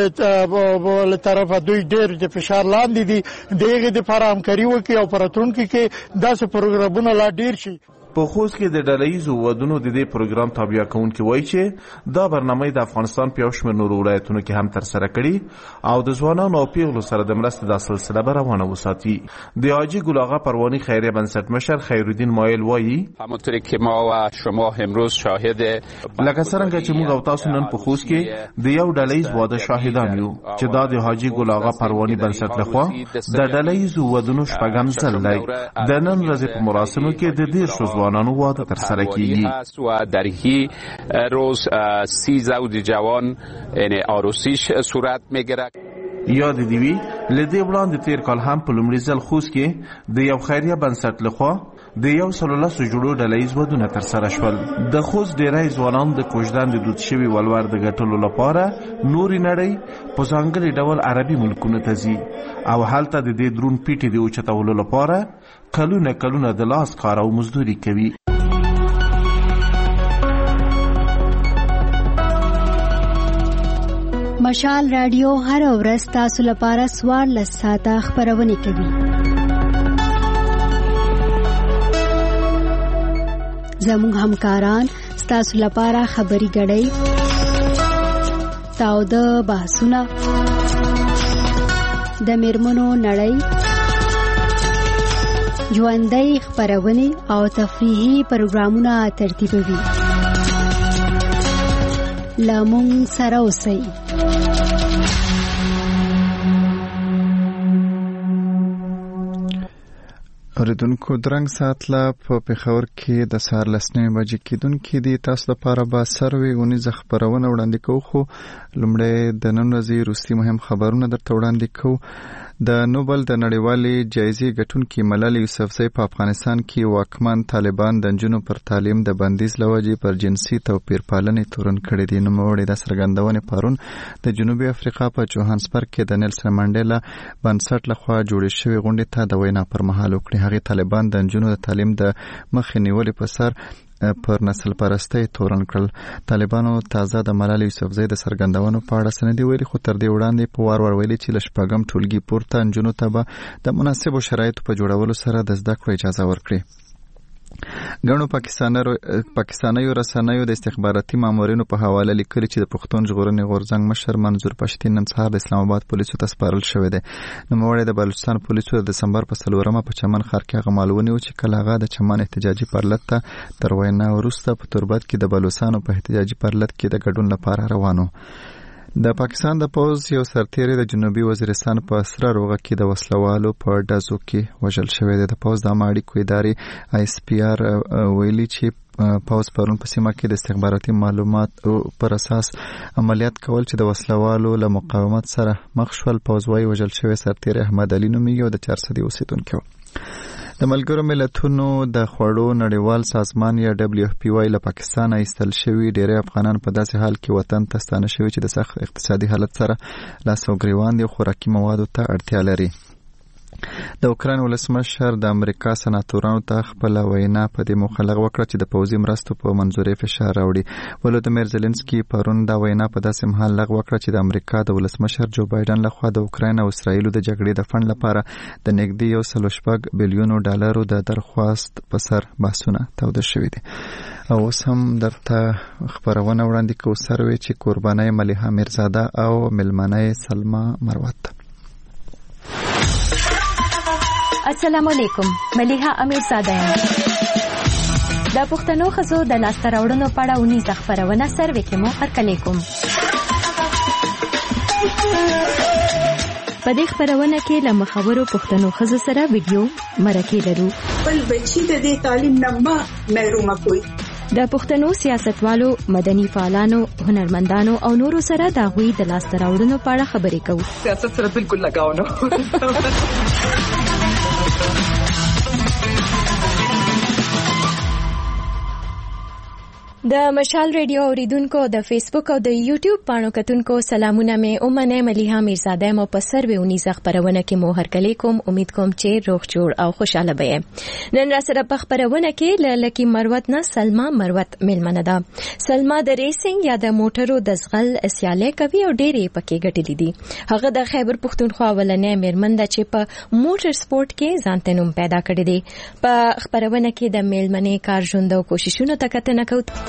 Speaker 26: ولور له طرفه دوی ډېر د فشار لاندې دي، د هغې دپاره همکاري وکړي او په راتلونکي کې داسې پروګرامونه لا ډېر شي.
Speaker 23: په خوست کې د ډلهییزو ودونو د دې پروګرام تابع کوونکي وایي چې دا برنامه د افغانستان په یو شمېر نورو ولایتونو کې هم ترسره کړي او د ځوانانو او پیغلو سره د مرستې دا سلسله به روانه وساتي. د حاجي ګل آغا پرواني خیریه بنسټ مشر خیرالدین مایل وایي
Speaker 27: همونطوری که ما و شما امروز شاهد
Speaker 23: لکه څرنګه چې موږ او تاسو نن په خوست کې د یو ډلهییز واده شاهدان یو چې دا د حاجي ګل آغا پرواني بنسټ لخوا د ډلهییزو ودونو شپږم ځل دی. د نن ورځې په مراسمو کې د دېرشو ځوانانو واده ترسره کیږي
Speaker 27: و در هی روز سی زوج جوان یعنی عروسیش صورت میگیرد.
Speaker 23: یاد دی وی لدی وړاندې تیر کال هم په لومړي ځل خوست کې د یو خیریه بنسټ لخوا د یو سل لس جوړو ډلهییز ودونه ترسره شول. د خوست ډیری ځوانان د کوژدان د دود شوي ولور د ګټلو لپاره نورې نړۍ په ځانګړي ډول عربي ملکونو ته ځي او هلته د دې درون پیټې د اوچتولو لپاره کلونه کلونه د لاس کار او مزدوري کوي.
Speaker 2: مشال رادیو هر ورځ تاسو لپاره څوارلس ساعته خپرونه کوي. زموږ همکاران ستاسو لپاره خبري غړي تاوده بحثونه د میرمنو نړۍ ژوندۍ خپرونه او تفریحي پروګرامونه ترتیبوي. لامون سره اوسئ.
Speaker 1: اوریدونکو درنګ ساتله په پېښور کې د سهار لس نیمې بجې کېدونکې دي. تاسو لپاره به سروې اونیزه خپرونه وړاندې کوو، خو لومړی د نن ورځې وروستي مهم خبرونه درته وړاندې کوو. د نوبل د نړیوالې جایزې ګټونکي ملالۍ یوسفزۍ په افغانستان کې واکمن طالبان د نجونو پر تعلیم د بندیز له وجې پر جنسي توپیر پالنې تورن کړي دي. نوموړي دا څرګندونې پرون د جنوبي افریقا په جوهانسبرګ کې د نیلسن منډیلا بنسټ لخوا جوړې شوې غونډې ته د وینا پر مهال وکړې. هغې طالبان د نجونو د تعلیم د مخې نیولې په سر پر نسل پرستۍ تورن کړل. طالبانو تازه د ملالۍ یوسفزۍ د څرګندونو په اړه څه نه دي ویلي، خو تر دې وړاندې په وار وار ویلي چې له شپږم ټولګي پورته نجونو ته به د مناسبو شرایطو په جوړولو سره د زده کړو اجازه ورکړي. ګڼو پاکستانیو رسنیو د استخباراتي مامورینو په حواله لیکلي چې د پښتون ژغورنې غورځنګ مشر منظور پښتین نن سهار د اسلام آباد پولیسو ته سپارل شوی دی. نوموړی د بلوچستان پولیسو د دسمبر په څلورمه په چمن ښار کې هغه مال ونیو چې کله هغه د چمن احتجاجي پرلط ته تر وینا وروسته په توربت کې د بلوچستانو په احتجاجي پرلط کې د ګډون لپاره روانو. د پاکستان د پوز یو سرتیری د جنوبي وزیرستان په سره روغه کې د وسلوالو په ډزو کې وژل شوی دی. د پوز د عامه اړیکو ادارې آی اس پی آر ویلي چې پوز پرون په سیمه کې د استخباراتي معلومات پر اساس عملیات کول چې د وسلوالو له مقاومت سره مخ شول. پوز وايي وژل شوی سرتیری احمد علي نومیږي او د چارسدي اوسیدونکی و. د ملګرو ملتونو د خوړو نړیوال سازمان یا دبلیو اف پی وايي له پاکستان ایستل شوي ډېری افغانان په داسې حال کې وطن ته ستانه شوي چې د سخت اقتصادي حالت سره لاس او ګریوان دي او خوراکي موادو ته اړتیا لري. د اوکراین ولسمشر د امریکا سناتورانو ته خپل وینا په دې موخه لغوه وکړه چې د پوځي مرستو په منظورې فشار راوړي. ولودیمیر زيلنسکي پرون دا وینا په داسې مهال لغوه وکړه چې د امریکا د ولسمشر جو بایدن لخوا د اوکراین او اسرایل د جګړې د فند لپاره د نږدې یو سل شپږ بلیونو ډالرو د درخواست په سر بحثونه توده شوي دي. او اوس هم درته خبرونه وړاندې کوو سروې چې قربانۍ ملیحه میرزاده او ملمنۍ سلما مروت.
Speaker 3: السلام علیکم، ملیحه امیرزاده یم. د پښتنو ښځو د لاسته راوړنو په اړه اونیزه خپرونه سروې کې مو هرکلی کوم. په دې خپرونه کې له مخورو پښتنو ښځو سره ویډیو مرکې لرو.
Speaker 4: خپل بچي د دې تعلیم نه مه محرومه کوئ.
Speaker 3: د پښتنو سیاستوالو، مدني فعالانو، هنرمندانو او نورو سره د هغوی د لاسته راوړنو په اړه خبرې کوو.
Speaker 4: سیاست سره بالکل لګاو نه.
Speaker 3: د مشال ریډیو اوریدونکو، د فیسبوک او د یوټیوب پاڼو کتونکو سلامونه مې اومنه ملیحه میرزاده مو په سروې اونیزه خبرونه کې مو هرکلی کوم. امید کوم چې روغ جوړ او خوشاله به. نن را سره په خبرونه کې ل لکی مروت نه سلما مروت ملمنه ده. سلما د ریسینګ یا د موټرو د زغل سیالي کوي او ډېرې پکې ګټلې دي. هغه د خیبر پښتونخوا ولنې میرمن ده چې په موټر سپورت کې ځان ته نوم پیدا کړی دی. په خبرونه کې د میلمنې کار ژوند او کوششونو ته کتنه کوو.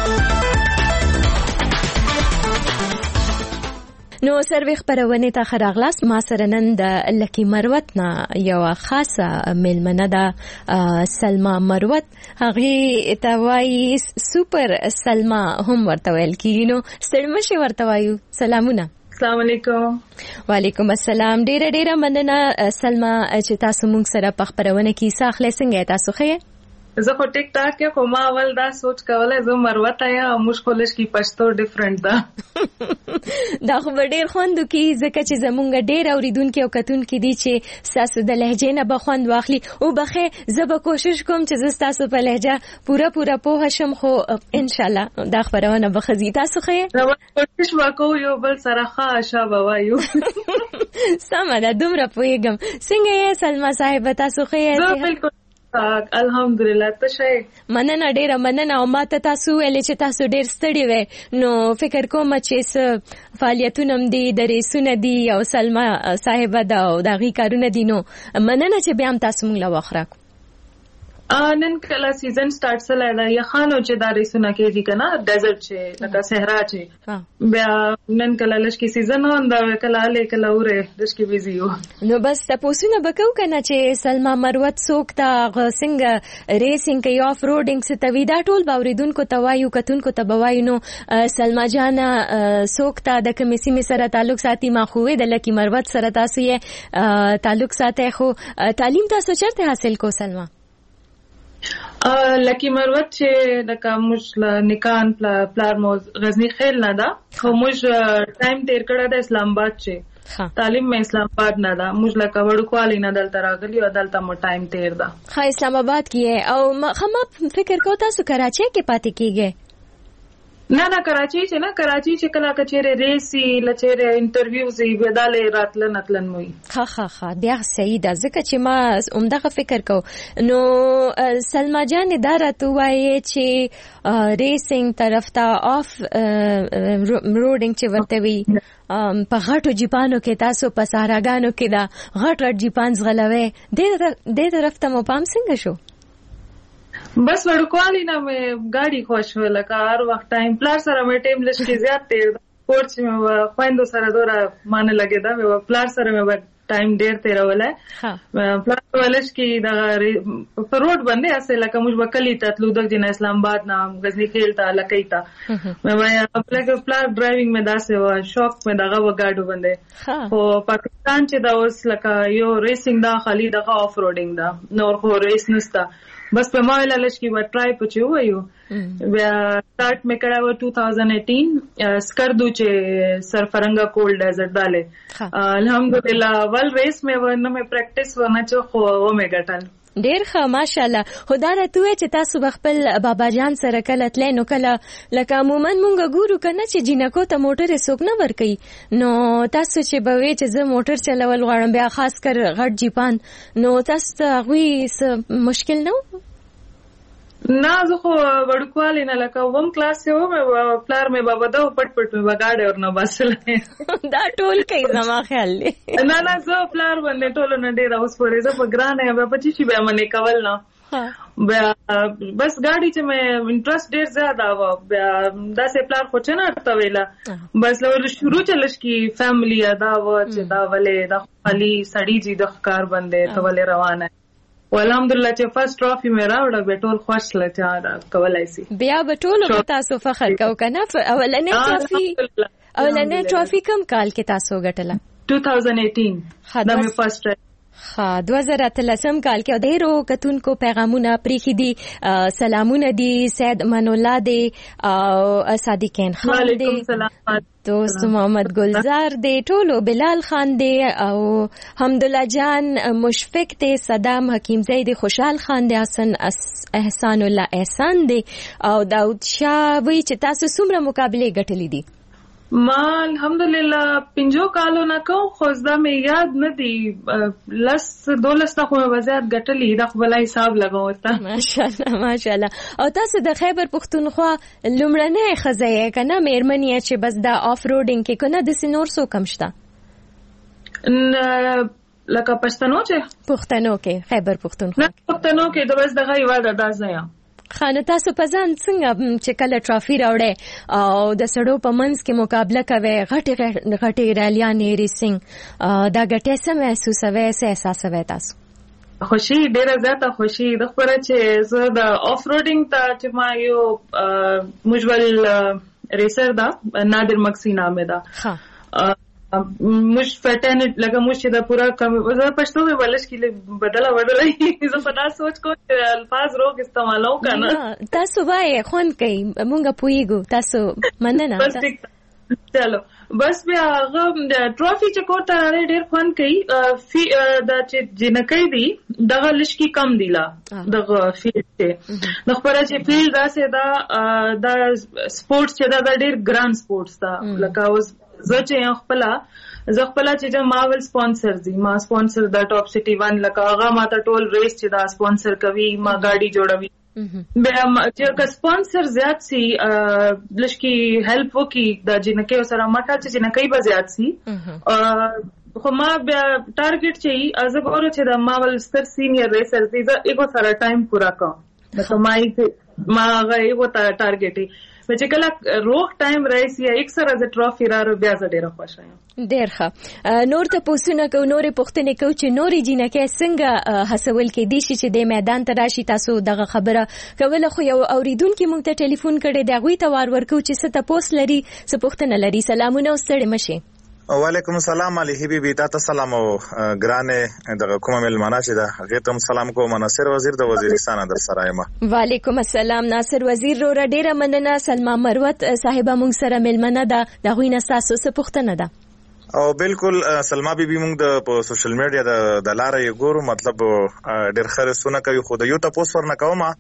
Speaker 3: نو سروې خبرونه ته خراغلاس. ما سره نن د لکی مروت نه یو خاصه میلمنه ده، سلما مروت. هغه ته وایي سوپر سلما هم ورته ویل کیږي. نو ستړمشه ورته وایو. سلامونه.
Speaker 4: السلام علیکم.
Speaker 3: وعلیکم السلام. ډیره ډیره مننه سلما چې تاسو مونږ سره په خبرونه کې ساخله. څنګه تاسو ښه؟
Speaker 6: زه خو ټیک ټاک کې خو ما اول دا سوچ کوله زه مروت یا موږ خلش کی پښتو ډیفرنٹ ده
Speaker 3: دا خو ډېر خوند کی ځکه چې زمونږ ډېر اوریدونکو او کتونکو دي چې ساسو د لهجې نه به خوند واخلي او بخې زه به کوشش کوم چې زه تاسو په لهجه پورا پورا پوه شم خو ان شاء الله دا خبرونه به خزي تاسو خې
Speaker 6: نو کوشش وکړو یو بل سره خاصه وایو
Speaker 3: سم ده دومره پوهیږم څنګه یې سلمہ صاحب تاسو خې
Speaker 6: زه بالکل الحمدلله تشه
Speaker 3: مننه ډیره مننه او ماته تاسو ویلې چې تاسو ډیر ستړي وې نو فکر کوم چې س فعالیتونه هم دي د ریسونه دي او سلمہ صاحب دا او دغه کارونه دي نو مننه چې بیا هم تاسو موږ له واخره
Speaker 6: نن کله سیزن سٹارټ سره دا یا خانو چې دا ریسونه کېږي کنه ډیزرټ چې لکه صحرا چې بیا نن کله لشکې سیزن هم دا کله له کله وره لشکې ویزیو
Speaker 3: نو بس تاسو نه بکاو کنه چې سلمہ مروت څوک تا څنګه ریسینګ کوي اف روډینګ څه توی دا ټول باوریدونکو توایو کتونکو تبوایو نو سلمہ جان څوک تا د کمیسي می سره تعلق ساتي ما خوې د لکی مروت سره تاسو یې تعلق ساتي خو تعلیم تاسو چرته حاصل کو سلمہ
Speaker 6: لکی مروت چې د کومش نکان پلار مو غزنی خیل نه دا خو موږ ټایم تیر کړه د اسلام آباد چې تعلیم مې اسلام آباد نه دا موږ لکه وړکوالي نه دلته راغلي او دلته مو ټایم تیر دا
Speaker 3: ها اسلام آباد کې او خمه فکر کو تاسو کراچي کې پاتې کیږئ
Speaker 6: نه نه کراچي چې نه کراچي چې کله کچېره ریسي لچېره انټرویوز یې بداله راتلن اتلن موي
Speaker 3: ها ها ها بیا صحیح ده ځکه چې ما عمدغه فکر کو نو سلمہ جان دا راته وایي چې ریسینګ طرف ته اف روډینګ چې ورته وي په غټو جیپانو کې تاسو په ساراګانو کې دا غټ غټ جیپان زغلوي دې طرف ته مو پام څنګه شو
Speaker 6: بس وړکوالی نه مې ګاډي خوښ و لکه هر وخت ټایم پلار سره مې ټایم لشکې زیات تیر کورس مې خويندو سره دوره مان لګیدا مې پلار سره مې ټایم ډیر تیرولای پلار ولش کې دا په روډ باندې اسه لکه موږ وکلی تلو د جن اسلام آباد نه غزنی خیل ته لکیتا مې وای خپل پلار ډرایوینګ مې داسه و شوق مې دغه وګاډو باندې خو پاکستان چې دا اوس لکه یو ریسینګ دا خالی دغه اف روډینګ دا نور خو ریس نستا بس په ما لالش کې و ټرای پچو وایو بیا سٹارټ مې کړه و two thousand eighteen سکردو چې سرفرنګا کول ډیزرټ داله الحمدلله ول ریس مې ونه مې پریکټیس ونه چې خو و مې ګټل
Speaker 3: ډیر ښه ماشاءالله خدا راته چې تاسو بخپل بابا جان سره کله تل نو کله لکه عموما مونږ ګورو کنه چې جنکو ته موټر سوک نه ور کوي نو تاسو چې به وی چې زه موټر چلول غواړم بیا خاص کر غټ جیپان نو تاسو ته غوي مشکل نه
Speaker 6: نه زه خو وړکوالی نه لکه وم کلاس یو مې پلار مې بابا دا پټ پټ مې وګاډه ورنه باسل
Speaker 3: دا ټول کوي زما خیال دی
Speaker 6: نه نه زه پلار باندې ټول نه ډیر اوس پورې زه په ګرانه بیا پچی شي بیا منې کول نه بیا بس ګاډي چې مې انټرست ډیر زیاده و بیا دا سه پلار خو چنه ارته ویلا بس لور شروع چلش کی فیملی ادا و چې دا ولې د خالي سړی جی د ښکار باندې ته ولې روانه والحمدلله چې فرست ټرافي مې راوړه به ټول خوش لته کولای شي
Speaker 3: بیا به ټول په تاسو فخر کو کنه اولنې ټرافي اولنې ټرافي کوم کال کې تاسو ګټله
Speaker 6: two thousand eighteen دا مې فرست
Speaker 3: ها دوه زره اتلسم کال کې ډیرو کتونکو پیغامونه پریخي دي سلامونه دي سید امان الله دي او صادقین خان دي دوست محمد گلزار دی ټولو بلال خان دی او حمدالله جان مشفق دی صدام حکیم زید خوشحال خان دی حسن احسان الله احسان دی او داود شاه وی چې تاسو څومره مقابله ګټلې دي
Speaker 6: ما الحمدلله پنځو کالو نه کوم خو زدا مې یاد نه دی لس دولس ته خو وزارت ګټلې دا خو بلای حساب لګاو تا
Speaker 3: ماشاءالله ماشاءالله او تاسو د خیبر پختونخوا لومړنۍ خزایه کنه مېرمنې چې بس دا اف روډینګ کې کنه د سينور سو کم شته
Speaker 6: لکه پښتنو چې
Speaker 3: پښتنو کې خیبر پختونخوا
Speaker 6: پښتنو کې د بس دغه یو د دازنه
Speaker 3: خانه تاسو په ځان څنګه چې کله ټرافي راوړې او د سړو په منځ کې مقابله کوي غټي غټي ریلیانې ریسینګ دا غټه سم محسوسوي څه احساسوي تاسو
Speaker 6: خوشي ډیره زیاته خوشي د خبره چې زه د اف روډینګ ته چې ما یو مجول ریسر دا نادر مکسی نامه دا مش فټن لکه مش دا پورا کم زه پښتو به ولش کې بدلا بدلا زه په تاسو سوچ کوم چې الفاظ روغ استعمالو کنه
Speaker 3: تاسو وای خون کوي مونږ پویګو تاسو مننه
Speaker 6: بس چلو بس بیا هغه ټرافي چې کوته لري ډېر فن کوي فی دا چې جنکې دی دغه لشکي کم دی لا دغه فیلډ ته نو خبره چې فیلډ داسې دا دا سپورتس چې دا ډېر ګران سپورتس دا لکه اوس زه چې خپل زه خپل چې ماول سپانسر دي ما سپانسر دا ټاپ سټي ون لکه هغه ما ته ټول ریس چې دا سپانسر کوي ما گاډي جوړوي بیا چې که سپانسر زیات سي لشکي هیلپ وکي دا جنکې سره ما ته چې جنکې به زیات سي خو ما بیا ټارګټ چې از غوړو چې دا ماول ستر سینیئر ریسر دي زه یو سره ټایم پورا کوم نو ما ما هغه یو ټارګټ چې کله روغ ټایم راشي یا اکثر از ټرافي را بیا زه ډېره خوښه یم.
Speaker 3: ډېر ښه. نور ته پوښتنه کوو نورې پوښتنې کوو چې نورې جینکې څنګه هڅول کېدی شي چې د میدان ته راشي تاسو دغه خبره کوله خو یو اوریدونکي موږ ته ټلیفون کړی دی هغوی ته وار ورکوو چې څه تپوس لري څه پوښتنه لري. سلامونه او ستړې مه شئ.
Speaker 7: وعلیکم السلام علی حبیبی تاسو سلام او ګرانه دغه کومه ملمنه چې دا هغه ته سلام کوم ناصر وزیر د وزیرستان در سره یم.
Speaker 3: وعلیکم السلام ناصر وزیر رو ډیره مننه. سلما مروت صاحبہ مونږ سره ملمنه ده د غوی نه تاسو څه پوښتنه ده؟
Speaker 7: او بالکل سلما بیبي مونږ د سوشل میډیا د لارې ګورو مطلب ډېر خرڅونه کوي خو د یو تاسو ورنه کومه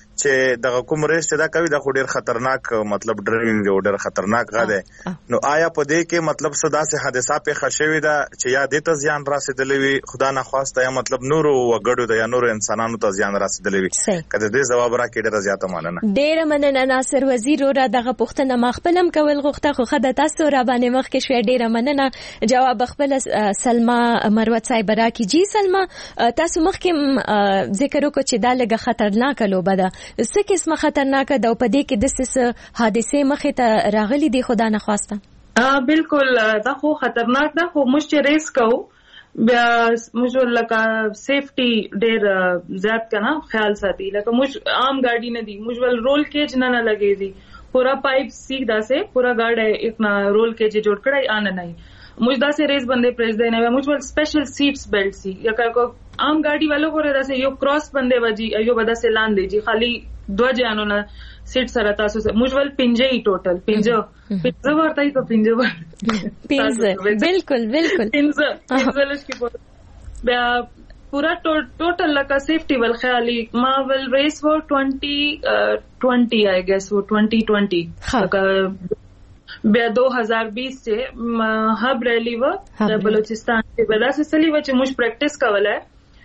Speaker 7: چې دغه کوم ریس چې دا کوي دا خو ډېر خطرناک مطلب ډرایوینګ دی ډېر خطرناک غاده نو آیا په دې کې مطلب صدا سه حادثه په خښوي دا چې یا د ته زیان راسیدلې وي خدا نه خواسته یا مطلب نور وګړو د یا نور انسانانو ته زیان راسیدلې وي کله دې جواب راکې ډېر زیاته مننه.
Speaker 3: ډېر مننه ناصر وزیر را دغه پوښتنه ما خپلم کول غوښته خو خدای تاسو را باندې مخ کې شوې ډېر مننه. جواب خپل سلما مروت صاحب راکې. جی سلما تاسو مخ کې ذکر وکړو چې دا لږه خطرناک لوبه ده څه قسمه خطرناکه ده او په دې کې د څه حادثې مخې ته راغلي دي خدا نه خواسته؟
Speaker 6: بالکل دا خو خطرناک ده خو موږ چې ریس کوو بیا موږ لکه سیفټي ډېر زیات کنه خیال ساتي لکه موږ عام ګاډي نه دي موږ ول رول کېج نه نه لګې دي پورا پایپ سیک داسې پورا ګاډي اتنا رول کېج جوړ کړای آن نه موږ داسې ریس باندې پریس دی نه موږ ول سپیشل سیټس بیلټ سی یا کو عام ګاډي والو ګوره داسې یو کراس باندې وځي یو بداسه لاندې جی خالی دو جانو نه سیټ سره تاسو موږ ول پنځه ټوټل پنځه پنځه ورته ته پنځه
Speaker 3: پنځه بالکل بالکل
Speaker 6: پنځه پنځه لږ بیا پورا ټوټل لکه سیفټي ول خیالي ما ول ریس و twenty twenty آئی گیس وہ twenty twenty بیا دو ہزار بیس سے ہب ریلی و بلوچستان سے بدا سے سلی و چې موږ پریکټس کوله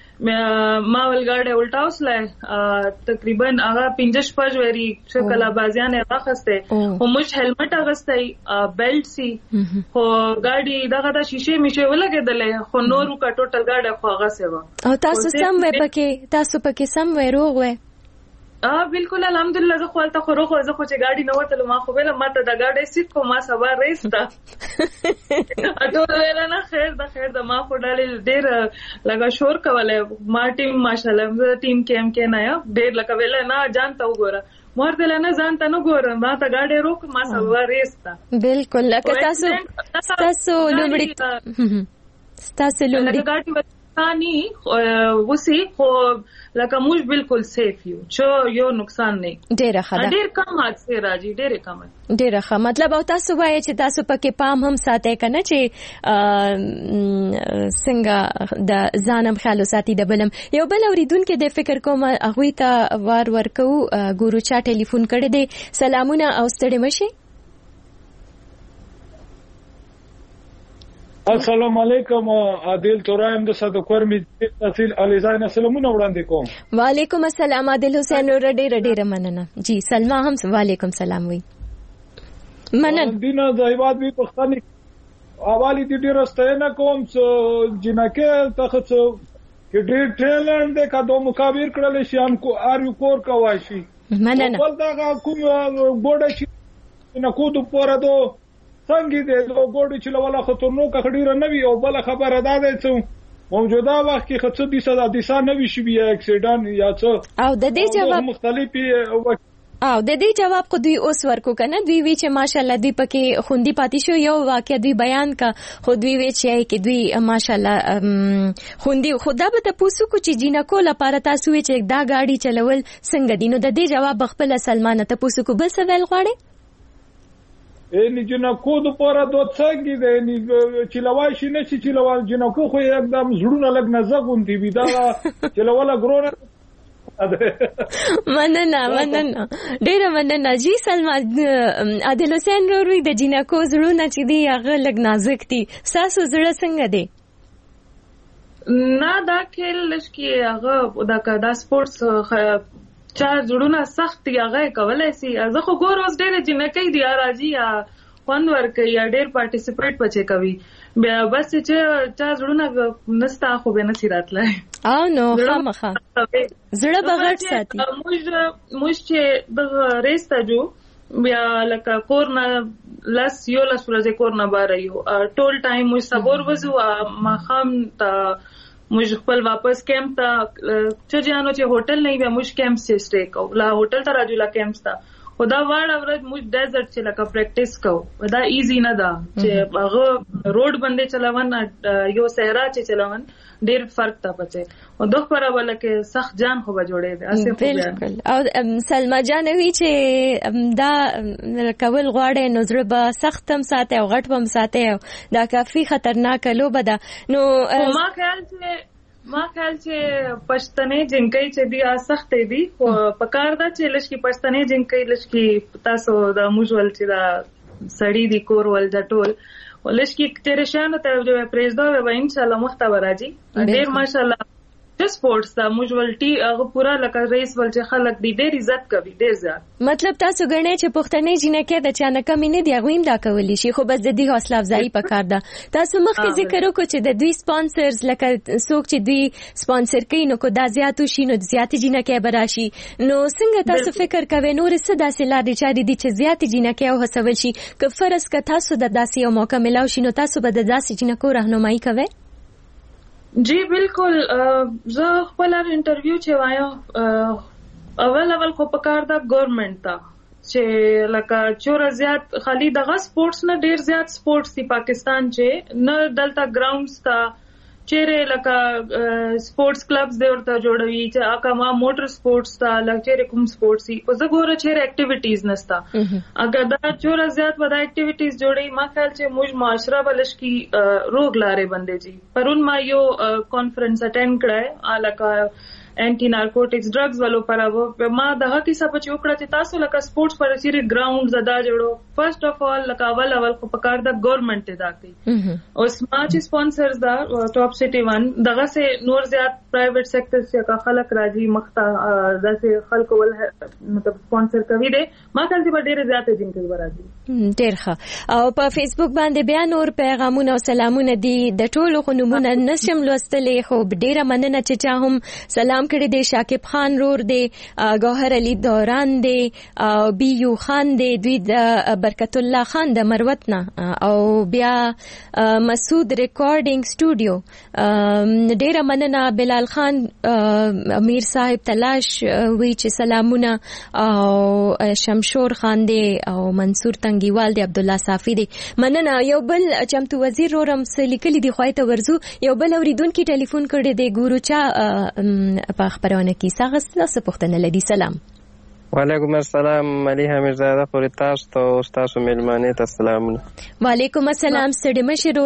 Speaker 6: ما ول ګاډه الټاوس لای تقریبا هغه پنځه شپږ وری چې کلا بازیان راخسته او موږ هلمټ اغستای بیلټ سی خو ګاډي دغه د شیشه میشه ولګیدل خو نورو کا ټوټل ګاډه خو هغه سیوا
Speaker 3: او تاسو سم وې پکې تاسو پکې سم وې روغ وې
Speaker 6: اه بالکل الحمدلله زه خو الته خو روغ زه خو چې ګاډي نه وته ما خو ویل ما ته د ګاډي سیټ کو ما سبا ریس دا اته ویل نه خیر دا خیر دا ما خو ډالې ډېر لگا شور کوله ما ټیم ماشاءالله زه ټیم کې ام کې نه یا ډېر لکه ویل نه جانته وګوره مور دل نه ځان ته نه ګورم ما ته ګاډي روک ما سبا ریس دا
Speaker 3: بالکل لکه تاسو تاسو لومړی تاسو لومړی
Speaker 6: ګاډي انی وسی خو لکه موږ بالکل سیف یو چې یو نقصان نه
Speaker 3: ډیره ښه ده
Speaker 6: ډیر کم حادثه راځي ډیره کم
Speaker 3: ډیره ښه مطلب او تاسو وایي چې تاسو پکې پام هم ساتئ کنه چې څنګه د ځانم خیال ساتي د بلم یو بل اوریدونکو د فکر کوم هغه ته وار ورکو ګورو چا ټلیفون کړی دی. سلامونه او ستړي مشي.
Speaker 8: السلام علیکم عادل تورایم د صدقور می تحصیل الیزای سلامونه وړاندې کوم.
Speaker 3: وعلیکم السلام عادل حسین ور ډېر ډېر مننه. جی سلمہ هم وعلیکم سلام وی مننه
Speaker 8: دینه د ایواد می پښتني حوالی دي ډېر ستاینه کوم چې جنکه تخص کې ډېر ټیلنټ د کډو مقابل کړل شي ان کو ار یو کور کوي شي
Speaker 3: مننه
Speaker 8: ول دا کوم ګوډه شي نه کو د پوره دو څنګه دې نو ګوډ چې لولا خطرناک خډیره نه وي او بل خبره ده چې موجوده وخت کې خصوصي دي صدا دي سان نه وي شي بیا اکسیډنټ یا څه
Speaker 3: او د دې جواب
Speaker 8: مختلفي
Speaker 3: او د دې جواب خو دوی اوس ورکو کنه دوی وی چې ماشاءالله دوی پکې خوندي پاتې شو یو واقعي دوی بیان کا خو دوی وی چې کې دوی ماشاءالله خوندي خدا به تاسو کو چې جنکو لپاره تاسو چې دا گاډي چلول څنګه دینو د دې جواب خپل سلمان ته تاسو کو بس ویل غواړي
Speaker 8: ای نه جنکو د پاره دوه څنګه دی نه چلوای شي نه چې چلوال جنکو خو एकदम زړونه لګ نه زغون دی بيدا چلواله ګرونه
Speaker 3: مننه مننه ډیره مننه جی سلمان عادل حسین وروي د جنکو زړونه چې دی هغه لګ نازک دي ساسو زړه څنګه دی
Speaker 6: نه دا کېل لشکي هغه دا کا دا سپورتس چا زړونه سخت دی هغه کولای سي زه خو ګور اوس ډیره جنکې دی راځي یا فن ورک یا ډیر پارټیسیپیټ پچې کوي بیا بس چې چا زړونه نستا خو به نسی راتلای
Speaker 3: او نو خامخه زړه بغټ ساتي
Speaker 6: موږ موږ چې د ریس ته جو بیا لکه کورنا لاس یو لاس ورځې کورنا بارایو ټول ټایم موږ صبر وځو ما خام ته موږ خپل واپس کیمپ ته چې جانو چې هوټل نه بیا موږ کیمپ سي سټې کو لا هوټل ته راځو لا کیمپ ته خدا واړه ورځ موږ ډیزرټ چې لکه پریکټیس کو دا ایزی نه ده چې هغه روډ باندې چلاون یو صحرا چې چلاون ډیر فرق تا پچه او دوه پر اوله کې سخت جان خو به جوړې ده اسه
Speaker 3: بالکل او سلما جان وی چې دا کول غواړي نو زړه به سختم ساتي او غټ بم ساتي دا کافي خطرناک لوبه ده نو
Speaker 6: ما خیال چې ما خیال چې پښتنې جنکۍ چې دی سختې دي او پکار دا چې لشکي پښتنې جنکۍ لشکي تاسو د موجول چې دا سړی دی کور ول د ټول ولشکي تیرې شانه ته د پریزدا و ان شاء الله مختبر راځي ډیر ماشاءالله د سپورتس دا موجولټي هغه پورا لکه رئیس ول چې خلک دی ډیر عزت کوي ډیر زیات
Speaker 3: مطلب تاسو غنئ چې پښتنې جنکې د چانه کمی نه دی غویم دا کولی شي خو بس د دې حوصله افزایی پکار ده تاسو مخکې ذکر وکړو چې د دوی سپانسرز لکه څوک چې دوی سپانسر کوي نو کو دا زیاتو شي نو زیات جنکې براشي نو څنګه تاسو فکر کوئ نور څه داسې لارې چارې دي چې زیات جنکې او هڅول شي که فرض که تاسو د داسې یو موقع ملاو شي نو تاسو به د داسې جنکو راهنمایي کوئ
Speaker 6: جی بالکل زه خپل انټرویو چې وایم اول اول خو پکار دا ګورنمنت ته چې لکه چور زیات خالی دغه سپورتس نه ډیر زیات سپورتس دی پاکستان چې نه دلته ګراوندز تا چیرې لکه سپورتس کلبز دی ورته جوړوي چې اکه ما موټر سپورتس تا لکه چیرې کوم سپورتس سی په زګوره چیرې اکټیویټیز نستا اگر دا چور زیات ودا اکټیویټیز جوړي ما خیال چې موږ معاشره بلش کی روغ لارې بندې جی پرون ما یو کانفرنس اټینډ کړای الکه اینټی نارکوټکس ډرګز والو پر ما د هغه کیسه په چوکړه چې تاسو لکه سپورتس پر سری ګراوند زدا جوړو فرست اف اول لکه اول اول خو پکار د ګورنمنت ته دا کوي او سمارټ سپانسرز دا ټاپ سټي ون دغه سه نور زیات پرایویټ سېکټر څخه خلک راځي مخته داسې خلکو ول مطلب سپانسر کوي دي ما کله چې ډېر زیات دي کوي راځي
Speaker 3: ډېر ښه او په فیسبوک باندې بیا نور پیغامونه او سلامونه دي د ټولو خنومونه نشم لوستلې خو ډېر مننه چې چا هم سلام کړی دی شاکب خان رور دی گوهر علی دوران دی بی یو خان دی دوی د برکت الله خان د مروتنا او بیا مسعود ریکارډینګ سټوډیو ډیره مننه بلال خان امیر صاحب تلاش وی چې سلامونه او شمشور خان دی او منصور تنگیوال دی عبد الله صافی دی مننه یو بل چمتو وزیر رورم سلیکلی دی خوایته ورزو یو بل اوریدونکو ټلیفون کړی دی ګورو چا په خبرونه کې څنګه څه پوښتنه لري سلام
Speaker 9: وعلیکم السلام ملیحه میرزاده پوری تاسو ته او تاسو ملمانه ته سلامونه
Speaker 3: وعلیکم السلام ستړي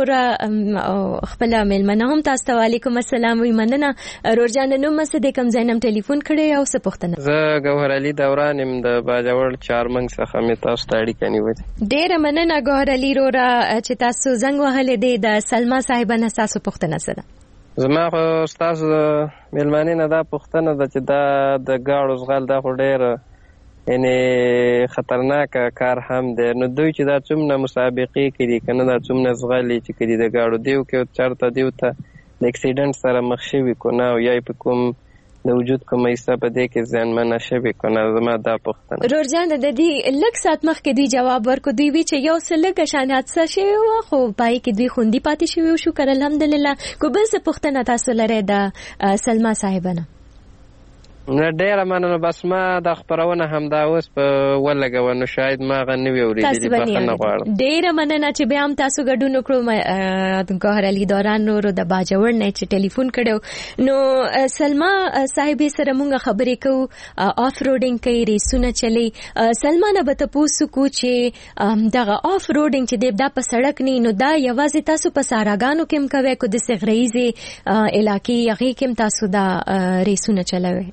Speaker 3: مشرور خپل ملمنه هم تاسو ته وعلیکم السلام وی مننه رورجان نو مسه د کم زینم ټلیفون کړی او څه پوښتنه
Speaker 9: زه گوهر علی دوران يم د باجوړ چارمنګ څخه می تاسو ته اړیکه نیولې
Speaker 3: ډیره مننه گوهر علی رورا چې تاسو زنګ وهلې دی د سلمہ صاحبانه تاسو پوښتنه سره
Speaker 9: زما خو تاسو ملمانه نه دا پوښتنه ده چې دا د گاړو زغال دا خو ډیر یعنی خطرناک کار هم دی نو دوی چې دا څومره مسابقې کوي کنه دا څومره زغالي چې کوي د گاړو دیو کې چرته دیو ته د اکسیډنټ سره مخ شوی کو نه یا په کوم د وجود کومه حصہ په دې کې ځانمنه شوی کو نه زما دا پوښتنه
Speaker 3: رورجان د دې لک سات مخ کې دوی جواب ورکو دوی وی چې یو سلګ شانات څه شی او خو پای کې دوی خوندي پاتې شوی او شکر الحمدلله کو بل څه پوښتنه تاسو لرئ د سلمہ صاحبانه
Speaker 9: ډیره مننه. بس ما د خبرونه همدا اوس په ولګو نو شاید ما غنوي اوریدلی بخنه غواړم.
Speaker 3: ډیره مننه چې بیا هم تاسو ګډون وکړو. ګوهر علي دوران نور د باجوړ نه چې ټلیفون کړو. نو سلما صاحب سره مونږ خبرې کوو، آف روډینګ کوي، ریسونه چلی. سلما نه به تاسو کو چې دغه آف روډینګ چې دا په سړک نه نو دا یوازې تاسو په ساراګانو کې هم کوي کو د سغریزي علاقې هغه کې هم تاسو دا ریسونه چلوي؟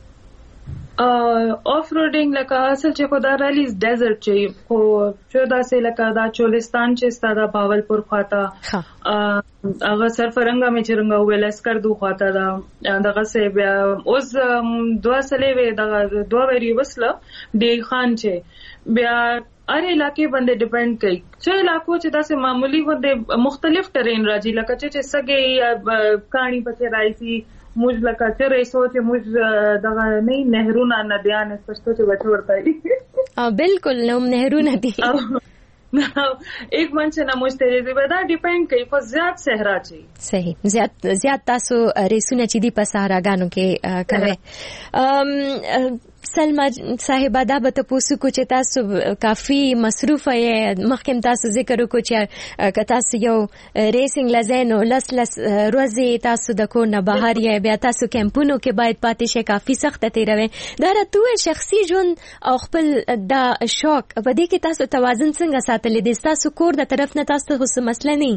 Speaker 6: آف روډینګ لکه اصل چې خدا رالیز ډیزرټ چې خو چې دا سه لکه دا چولستان چې ستاده باولپور خواته هغه سرفرنګا مې چرنګا ویلسکر دو خواته دا دغه سه بیا اوس دوه سلې وې دغه دوه وری وسله دی خان چې بیا اره علاقې باندې ډیپند کوي. چې علاقو چې داسې معمولی باندې مختلف ټرین راځي لکه چې سګي کانی پته راځي موږ لکه چې ریسو چې موږ دغه نه نهرونه ندیان پښتو چې وټ ورته
Speaker 3: اه بالکل نو نهرونه دي
Speaker 6: ایک منځ نه موږ ته دې ودا ډیپند کوي په زیات صحرا چي.
Speaker 3: صحیح. زیات زیات تاسو ریسونه چې دی په صحراګانو کې کوي. سلما صاحب دا به تاسو کو چې تاسو کافي مصروف یې. مخکې تاسو ذکر وکړو چې که تاسو یو ریسینګ لزینو لس لس ورځې تاسو د کور نه بهر یې بیا تاسو کمپونو کې باید پاتې شي، کافي سخت تیروي. دا راته شخصي ژوند او خپل دا شوق په دې کې تاسو توازن څنګه ساتلی دی؟ تاسو کور د طرف نه تاسو څه مسله نه؟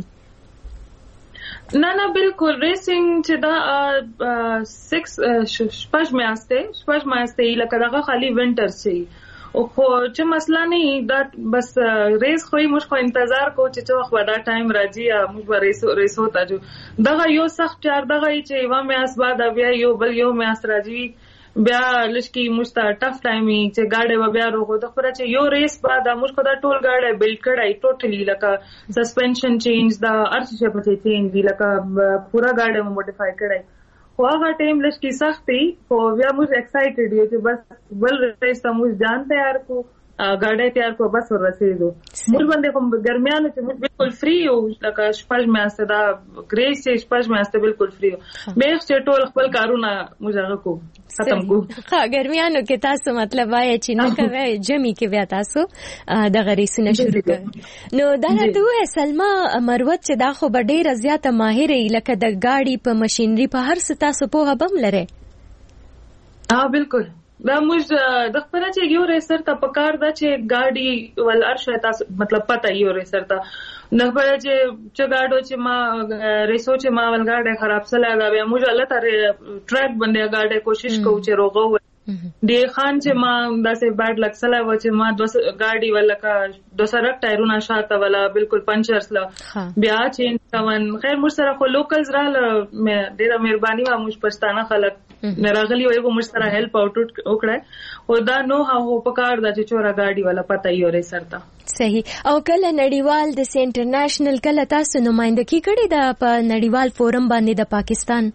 Speaker 6: نه نه بالکل. ریسینګ چې دا سکس شپږ میاشتې شپږ میاشتې لکه دغه خالی وینټر شي او خو چې مسله نه دا بس ریس خو موږ خو انتظار کو چې څو وخت دا ټایم راځي موږ ریسو ریسو تاجو دغه یو سخت چار دغه چې و میاس بعد بیا یو بل یو میاس راځي بیا لشکي مستا ټف ټایمي چې گاډي و بیا روغو د خبره چې یو ریس بعد موږ کو دا ټول گاډي بلډ کړای ټوټلی لکه سسپنشن چینج دا ارچ په چینج دی لکه پورا گاډي مو موډیفای کړای. خو هغه ټایم لشکي سختي خو بیا موږ ایکسایټډ یو چې بس بل ریس ته موږ ځان تیار کو ګاډي تیار کو بس ورسېدو. موږ باندې کوم ګرمیانو چې موږ بالکل فری یو لکه شپږ میاشتې دا ګریس چې شپږ میاشتې بالکل فری یو به چې ټول خپل کارونه موږ هغه کو ختم کو.
Speaker 3: ها ګرمیانو کې تاسو مطلب وایي چې نه کوي جمی کې بیا تاسو د غریسونه شروع کړئ. نو دا ته سلما مروت چې دا خو ډېره زیاته ماهر لکه د ګاډي په ماشينري په هر څه تاسو په بم لره.
Speaker 6: ها بالکل. دا موږ د خپل چې یو ریسر ته پکار دا چې گاډي ول ارشه تاسو مطلب پته یو ریسر ته د خپل چې چې گاډو چې ما ریسو چې ما ول گاډي خراب سره دا بیا موږ الله تر ټریک باندې گاډي کوشش کوو چې روغو دی خان چې ما داسې بیډ لک سره و چې ما دوس گاډي ولکه دوسرک ټایرونه شاته ولا بالکل پنچرز لا بیا چینج کوون. خیر موږ سره خو لوکلز را مې ډیره مهرباني وا موږ پښتانه خلک راغلی وي موږ سره هیلپ اوټ وکړه او دا نو هغه پکار دا چې چورا گاډي ولا پته یو ریسر ته.
Speaker 3: صحیح. او کله نړیوال د انټرنیشنل کله تاسو نمائندګي کړې ده په نړیوال فورم باندې د پاکستان؟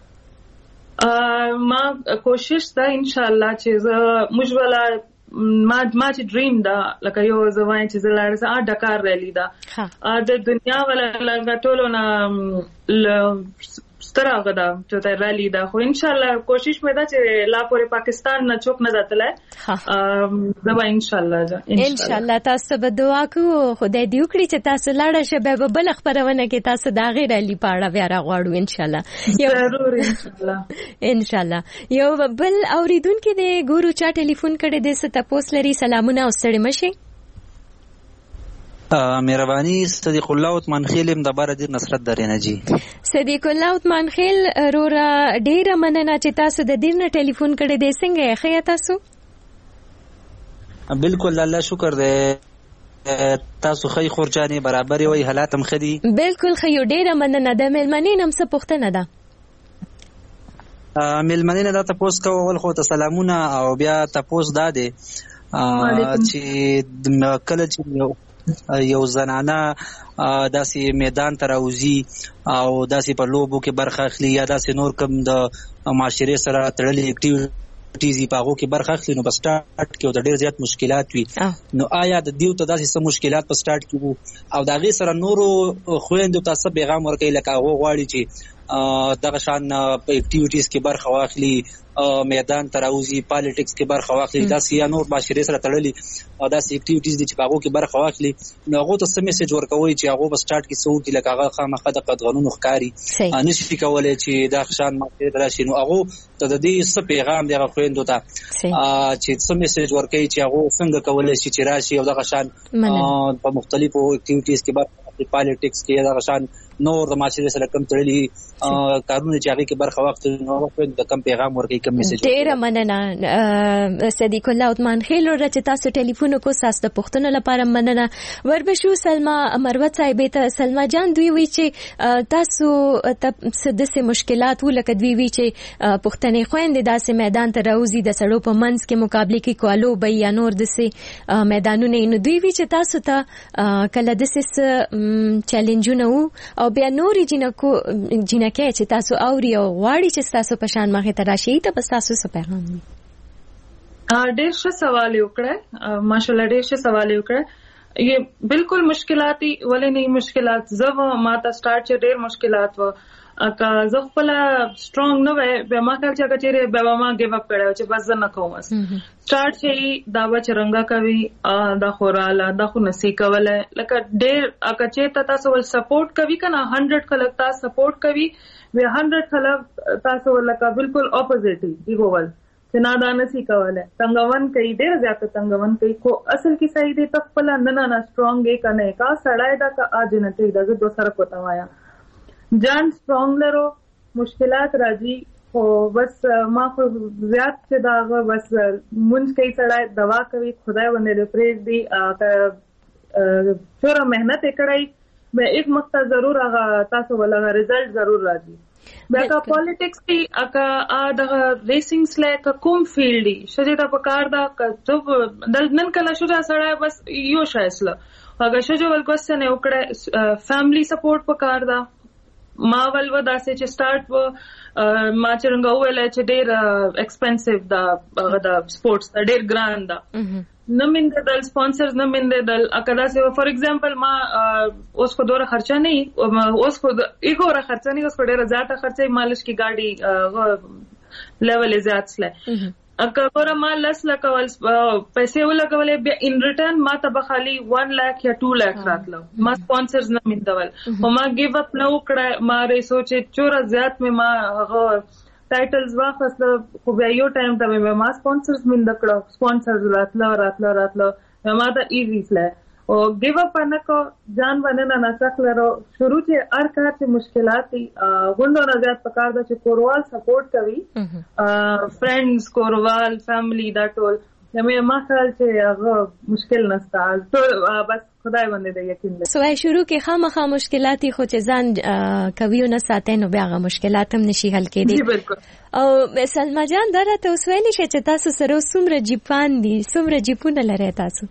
Speaker 6: ما کوشش دا ان شاء الله چې موږ ولا ما ما چې ډریم دا لکه یو زوای چې زلار سره ډکار ریلی دا د دنیا ولا لږ ټولو نه ستره غدا چې ریلی دا خو ان شاء الله کوشش مې دا چې لا پورې پاکستان نه چوک نه داتله دا ان شاء الله
Speaker 3: ان شاء الله تاسو به دعا کوو خدای دې وکړي چې تاسو لاړه شئ به بل خبرونه کې تاسو دا غیر ریلی پاړه بیا راغواړو ان شاء الله.
Speaker 6: ضرور ان شاء الله
Speaker 3: ان شاء الله. یو بل اوریدونکو دې ګورو چا ټلیفون کړي دې ست تاسو لري سلامونه او ستړي مشي.
Speaker 10: مهرباني صدیق الله عثمان خیل ام د بار د نصرت درنه جی.
Speaker 3: صدیق الله عثمان خیل رورا ډیره مننه چې تاسو د دې نه ټلیفون کړی دی. څنګه یې خیا تاسو؟
Speaker 10: بالکل الله شکر دې تاسو خی خورجاني برابر وي حالات هم خدي.
Speaker 3: بالکل خیو ډیره مننه. د ملمنین هم څه پوښتنه ده؟
Speaker 10: ملمنین دا تاسو کول خو ته سلامونه او بیا تاسو دا دي چې کله چې یو زنانه داسې میدان ته راوځي او داسې په لوبو کې برخه اخلي یا داسې نور کوم د معاشرې سره تړلې اکټیویټیز په هغو کې برخه اخلي نو په سټارټ کې د ډېر زیات مشکلات وي. نو آیا د دیو ته داسې څه مشکلات په سټارټ کې وو او د هغې سره نورو خویندو ته څه پیغام ورکوي لکه هغو غواړي چې دغه شان اکټیویټیز کې برخه واخلي، میدان تراوزی، پالیټکس کې برخه واخلي، دا سیا نور معاشري سره تړلي او دا سي اکټیویټیز دي چې هغه کې برخه واخلي، نو هغه ته سم میسج ورکوي چې هغه په سٹارټ کې سوق کې لکه هغه خامخا د قانون ښکاری نشي کولای چې دا شان ماته راشي، نو هغه ته د دې څه پیغام دی هغه خويندو ته چې سم میسج ورکوي چې هغه څنګه کولای شي چې راشي او دغه شان په مختلفو اکټیویټیز کې برخه پالیټکس کې دغه شان نور د معاشري سره کم تړلي کارونه چې هغه کې برخه وخت نو د کم پیغام ورکړي کم میسج.
Speaker 3: ډیر مننه صدیق الله عثمان خیل ورته تاسو ټلیفون کو ساس د پښتون لپاره مننه. وربشو سلمہ مروت صاحب ته سلمہ جان دوی وی چې تاسو ته د مشکلات ولکه دوی وی چې پښتنې خويندې داسې میدان ته راوځي د سړو په منځ کې مقابله کې کولو به یا نور دسه میدانونه نو دوی وی چې تاسو ته کله دسه چیلنجونه او بیا نورې جنکو جنکه چې تاسو اوري او غواړي چې تاسو په شان مخه تراشي ته بس تاسو څه پیغام دی؟
Speaker 6: ډېر ښه سوال وکړه، ماشاءالله ډېر ښه سوال وکړه. یہ بالکل مشکلاتي ولې نه مشکلات زو ما ته سٹارټ چې ډېر مشکلات و اکا زه خپل سترونګ نه وای به ما کار چې کچېره به ما ګیو اپ کړو چې بس نه کوم سٹارټ شي دا و چرنګا کوي دا خوراله دا خو نسی کوله لکه ډېر اکا چې تاسو ول سپورټ کوي کنه هندرد کلک تاسو سپورټ کوي وی هندرد کلک تاسو لکه بالکل اپوزیټ دی ګول چې نه دا نسی کوله څنګهون کوي ډېر زیات څنګهون کوي کو اصل کې صحیح دی خپل نه نه سترونګ یې کنه کا سړای دا کا اج نه ته دا دو سره کوتا وایا جان سترونگ لرو مشکلات راځي خو بس ما خو زیات چې دا بس مونږ کوي سړی دوا کوي خدای باندې پریز دی پورا مهنت کړی به ایک مقطع ضرور هغه تاسو ولغه رزلټ ضرور راځي بیا پالیټکس کې اګه ا د ریسینګ سلیک کوم فیلډ دی شجه دا پکار دا چې دل نن کله شو سړی بس یو شایسله هغه شجه ول کوېسچن یو کړه فیملی سپورټ پکار دا ما ول و داسې چې سٹارټ و ما چرنګ ویل چې ډېر ایکسپنسیو دا دا سپورټس ډېر ګران دا نه مند دل سپانسرز نه مند دل اکدا سے فار ایگزامپل ما اوس کو دوره خرچه نه اوس کو ایګو را خرچه نه اوس کو ډېر زیاته خرچه مالش کی گاډي لیول زیات سله اګه ما لس لکول پیسې ولګولې بیا ان ریټرن ما ته بخالي one lakh یا two lakh راتلو ما سپانسرز نه مندول او ما ګیو اپ نو کړه ما ری سوچې چور زیات مې ما هغه ټایټلز واخصله خو بیا یو ټایم ته مې ما سپانسرز مند کړه سپانسرز راتلو راتلو راتلو ما ته ایزی سله او ګیو اپ نه کو ځان باندې نه نسخلرو شروع چې ار کار چې مشکلات دي غوندو نه زیات پکار دا چې کوروال سپورټ کوي فرندز کوروال فیملی دا ټول مې ما خیال چې هغه مشکل نستا ټول بس خدای باندې د یقین لري
Speaker 3: سوای شروع کې خامخا مشکلات خو چې ځان کوي نو ساتنه بیا هغه مشکلات هم نشي حل کېدي او سلمہ جان درته وسویلی چې تاسو سره څومره جیپان دي څومره جیپونه لري تاسو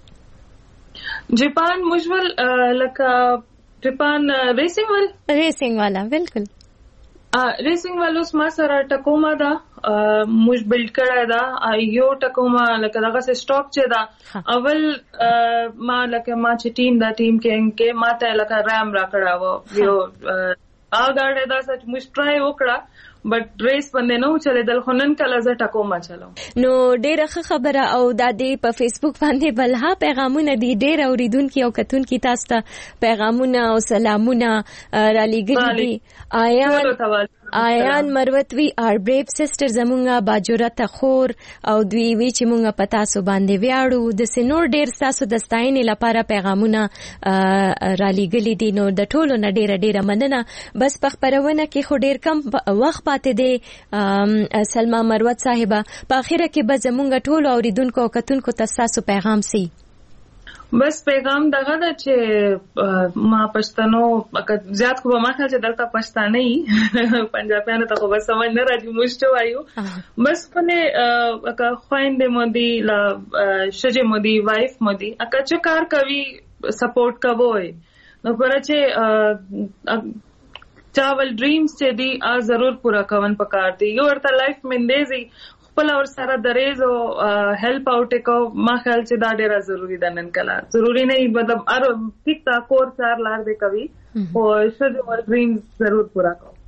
Speaker 6: جاپان مجمل لکه جاپان ریسنگ وال
Speaker 3: ریسنگ والا بالکل
Speaker 6: ریسنگ والوس ما سره ټکوما دا موږ بیلډ کړه دا یو ټکوما لکه دغه سټاک چې دا اول ما لکه ما چې ټیم دا ټیم کې کې ما ته لکه رام را کړه و یو اګاړه دا سچ موږ ټرای وکړه بټ ریس باندې نو چلے دل خنن کله ز ټکوما چلو
Speaker 3: نو ډیره خبره او د دې په فیسبوک باندې بلها پیغامونه دي ډیره اوریدونکو او کتونکو تاسو ته پیغامونه او سلامونه را لګل دي آیا آیان مروتوی آر بریف سسټر زمونږه باجورته خور او دوی وی چې مونږه پتا سو باندې ویاړو د سينور ډیر تاسو د ستاینې لپاره پیغامونه را لګلې دي نو د ټولو نه ډیره ډیره مننه بس په خبرونه کې خو ډیر کم وخت پاتې دی سلمہ مروت صاحبہ په اخره کې به زمونږه ټولو اوریدونکو او کتونکو تاسو پیغام سي
Speaker 6: بس پیغام دغه دا چې ما پښتنو زیات خو ما خیال چې دلته پښتانه پنجابیانو ته خو بس سمجھ نه راځي مشته وایو بس په اکا خويندې مودي لا شجه مودي وایف مودي اکا چې کار کوي سپورټ کوي نو پر چې چاول ډریمز چې دی ا ضرور پورا کون پکار دی یو ورته لایف مندېزي خپل اور سره دریز او هیلپ اوټ کو ما خیال چې دا ډیره ضروری ده نن کله ضروری نه مطلب ار ټیک تا کور چار لار دے کوي او شجه ور ډریمز ضرور پورا کو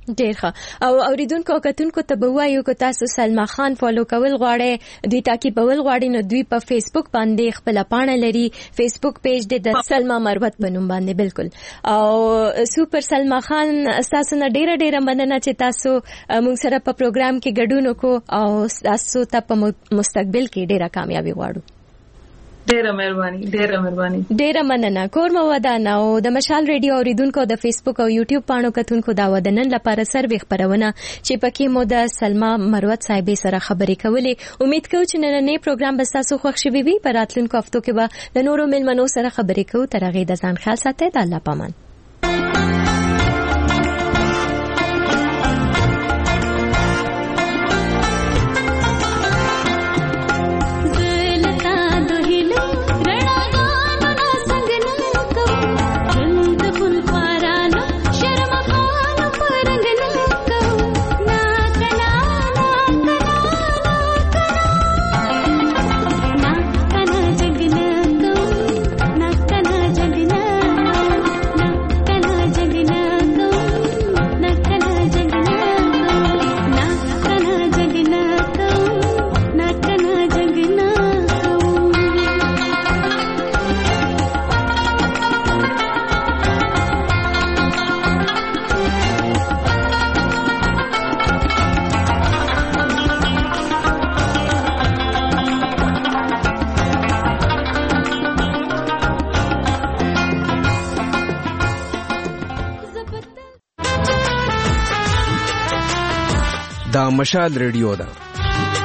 Speaker 3: ډیر ښه. او اوریدونکو کتونکو ته به وایو که تاسو سلما خان فالو کول غواړئ، دوی تعقیبول غواړئ، نو دوی په فیسبوک باندې خپل پاڼه لري، فیسبوک پیج دی د سلما مروت په نوم باندې. بالکل. او سوپر سلما خان، تاسو نه ډیره ډیره مننه چې تاسو موږ سره په پروګرام کې ګډون وکړو او تاسو ته په مستقبل کې ډیره کامیابی غواړو.
Speaker 6: ډیره مهرباني ډیره مهرباني
Speaker 3: ډیره مننه. کور مو ودانه. او د مشال ریډیو اوریدونکو د فیسبوک او یوټیوب پاڼو کتونکو دا ودنن لپاره سروې خبرونه چې پکې مو د سلما مروت صاحبې سره خبرې کولې. امید کوم چې نننې پروګرام به تاسو خوښ شوي وي. په راتلونکو هفتو کې به د نورو مېلمنو سره خبرې کوو. تر هغې د ځان خیال ساتئ. د الله پامان.
Speaker 11: دا مشال ریډیو ده.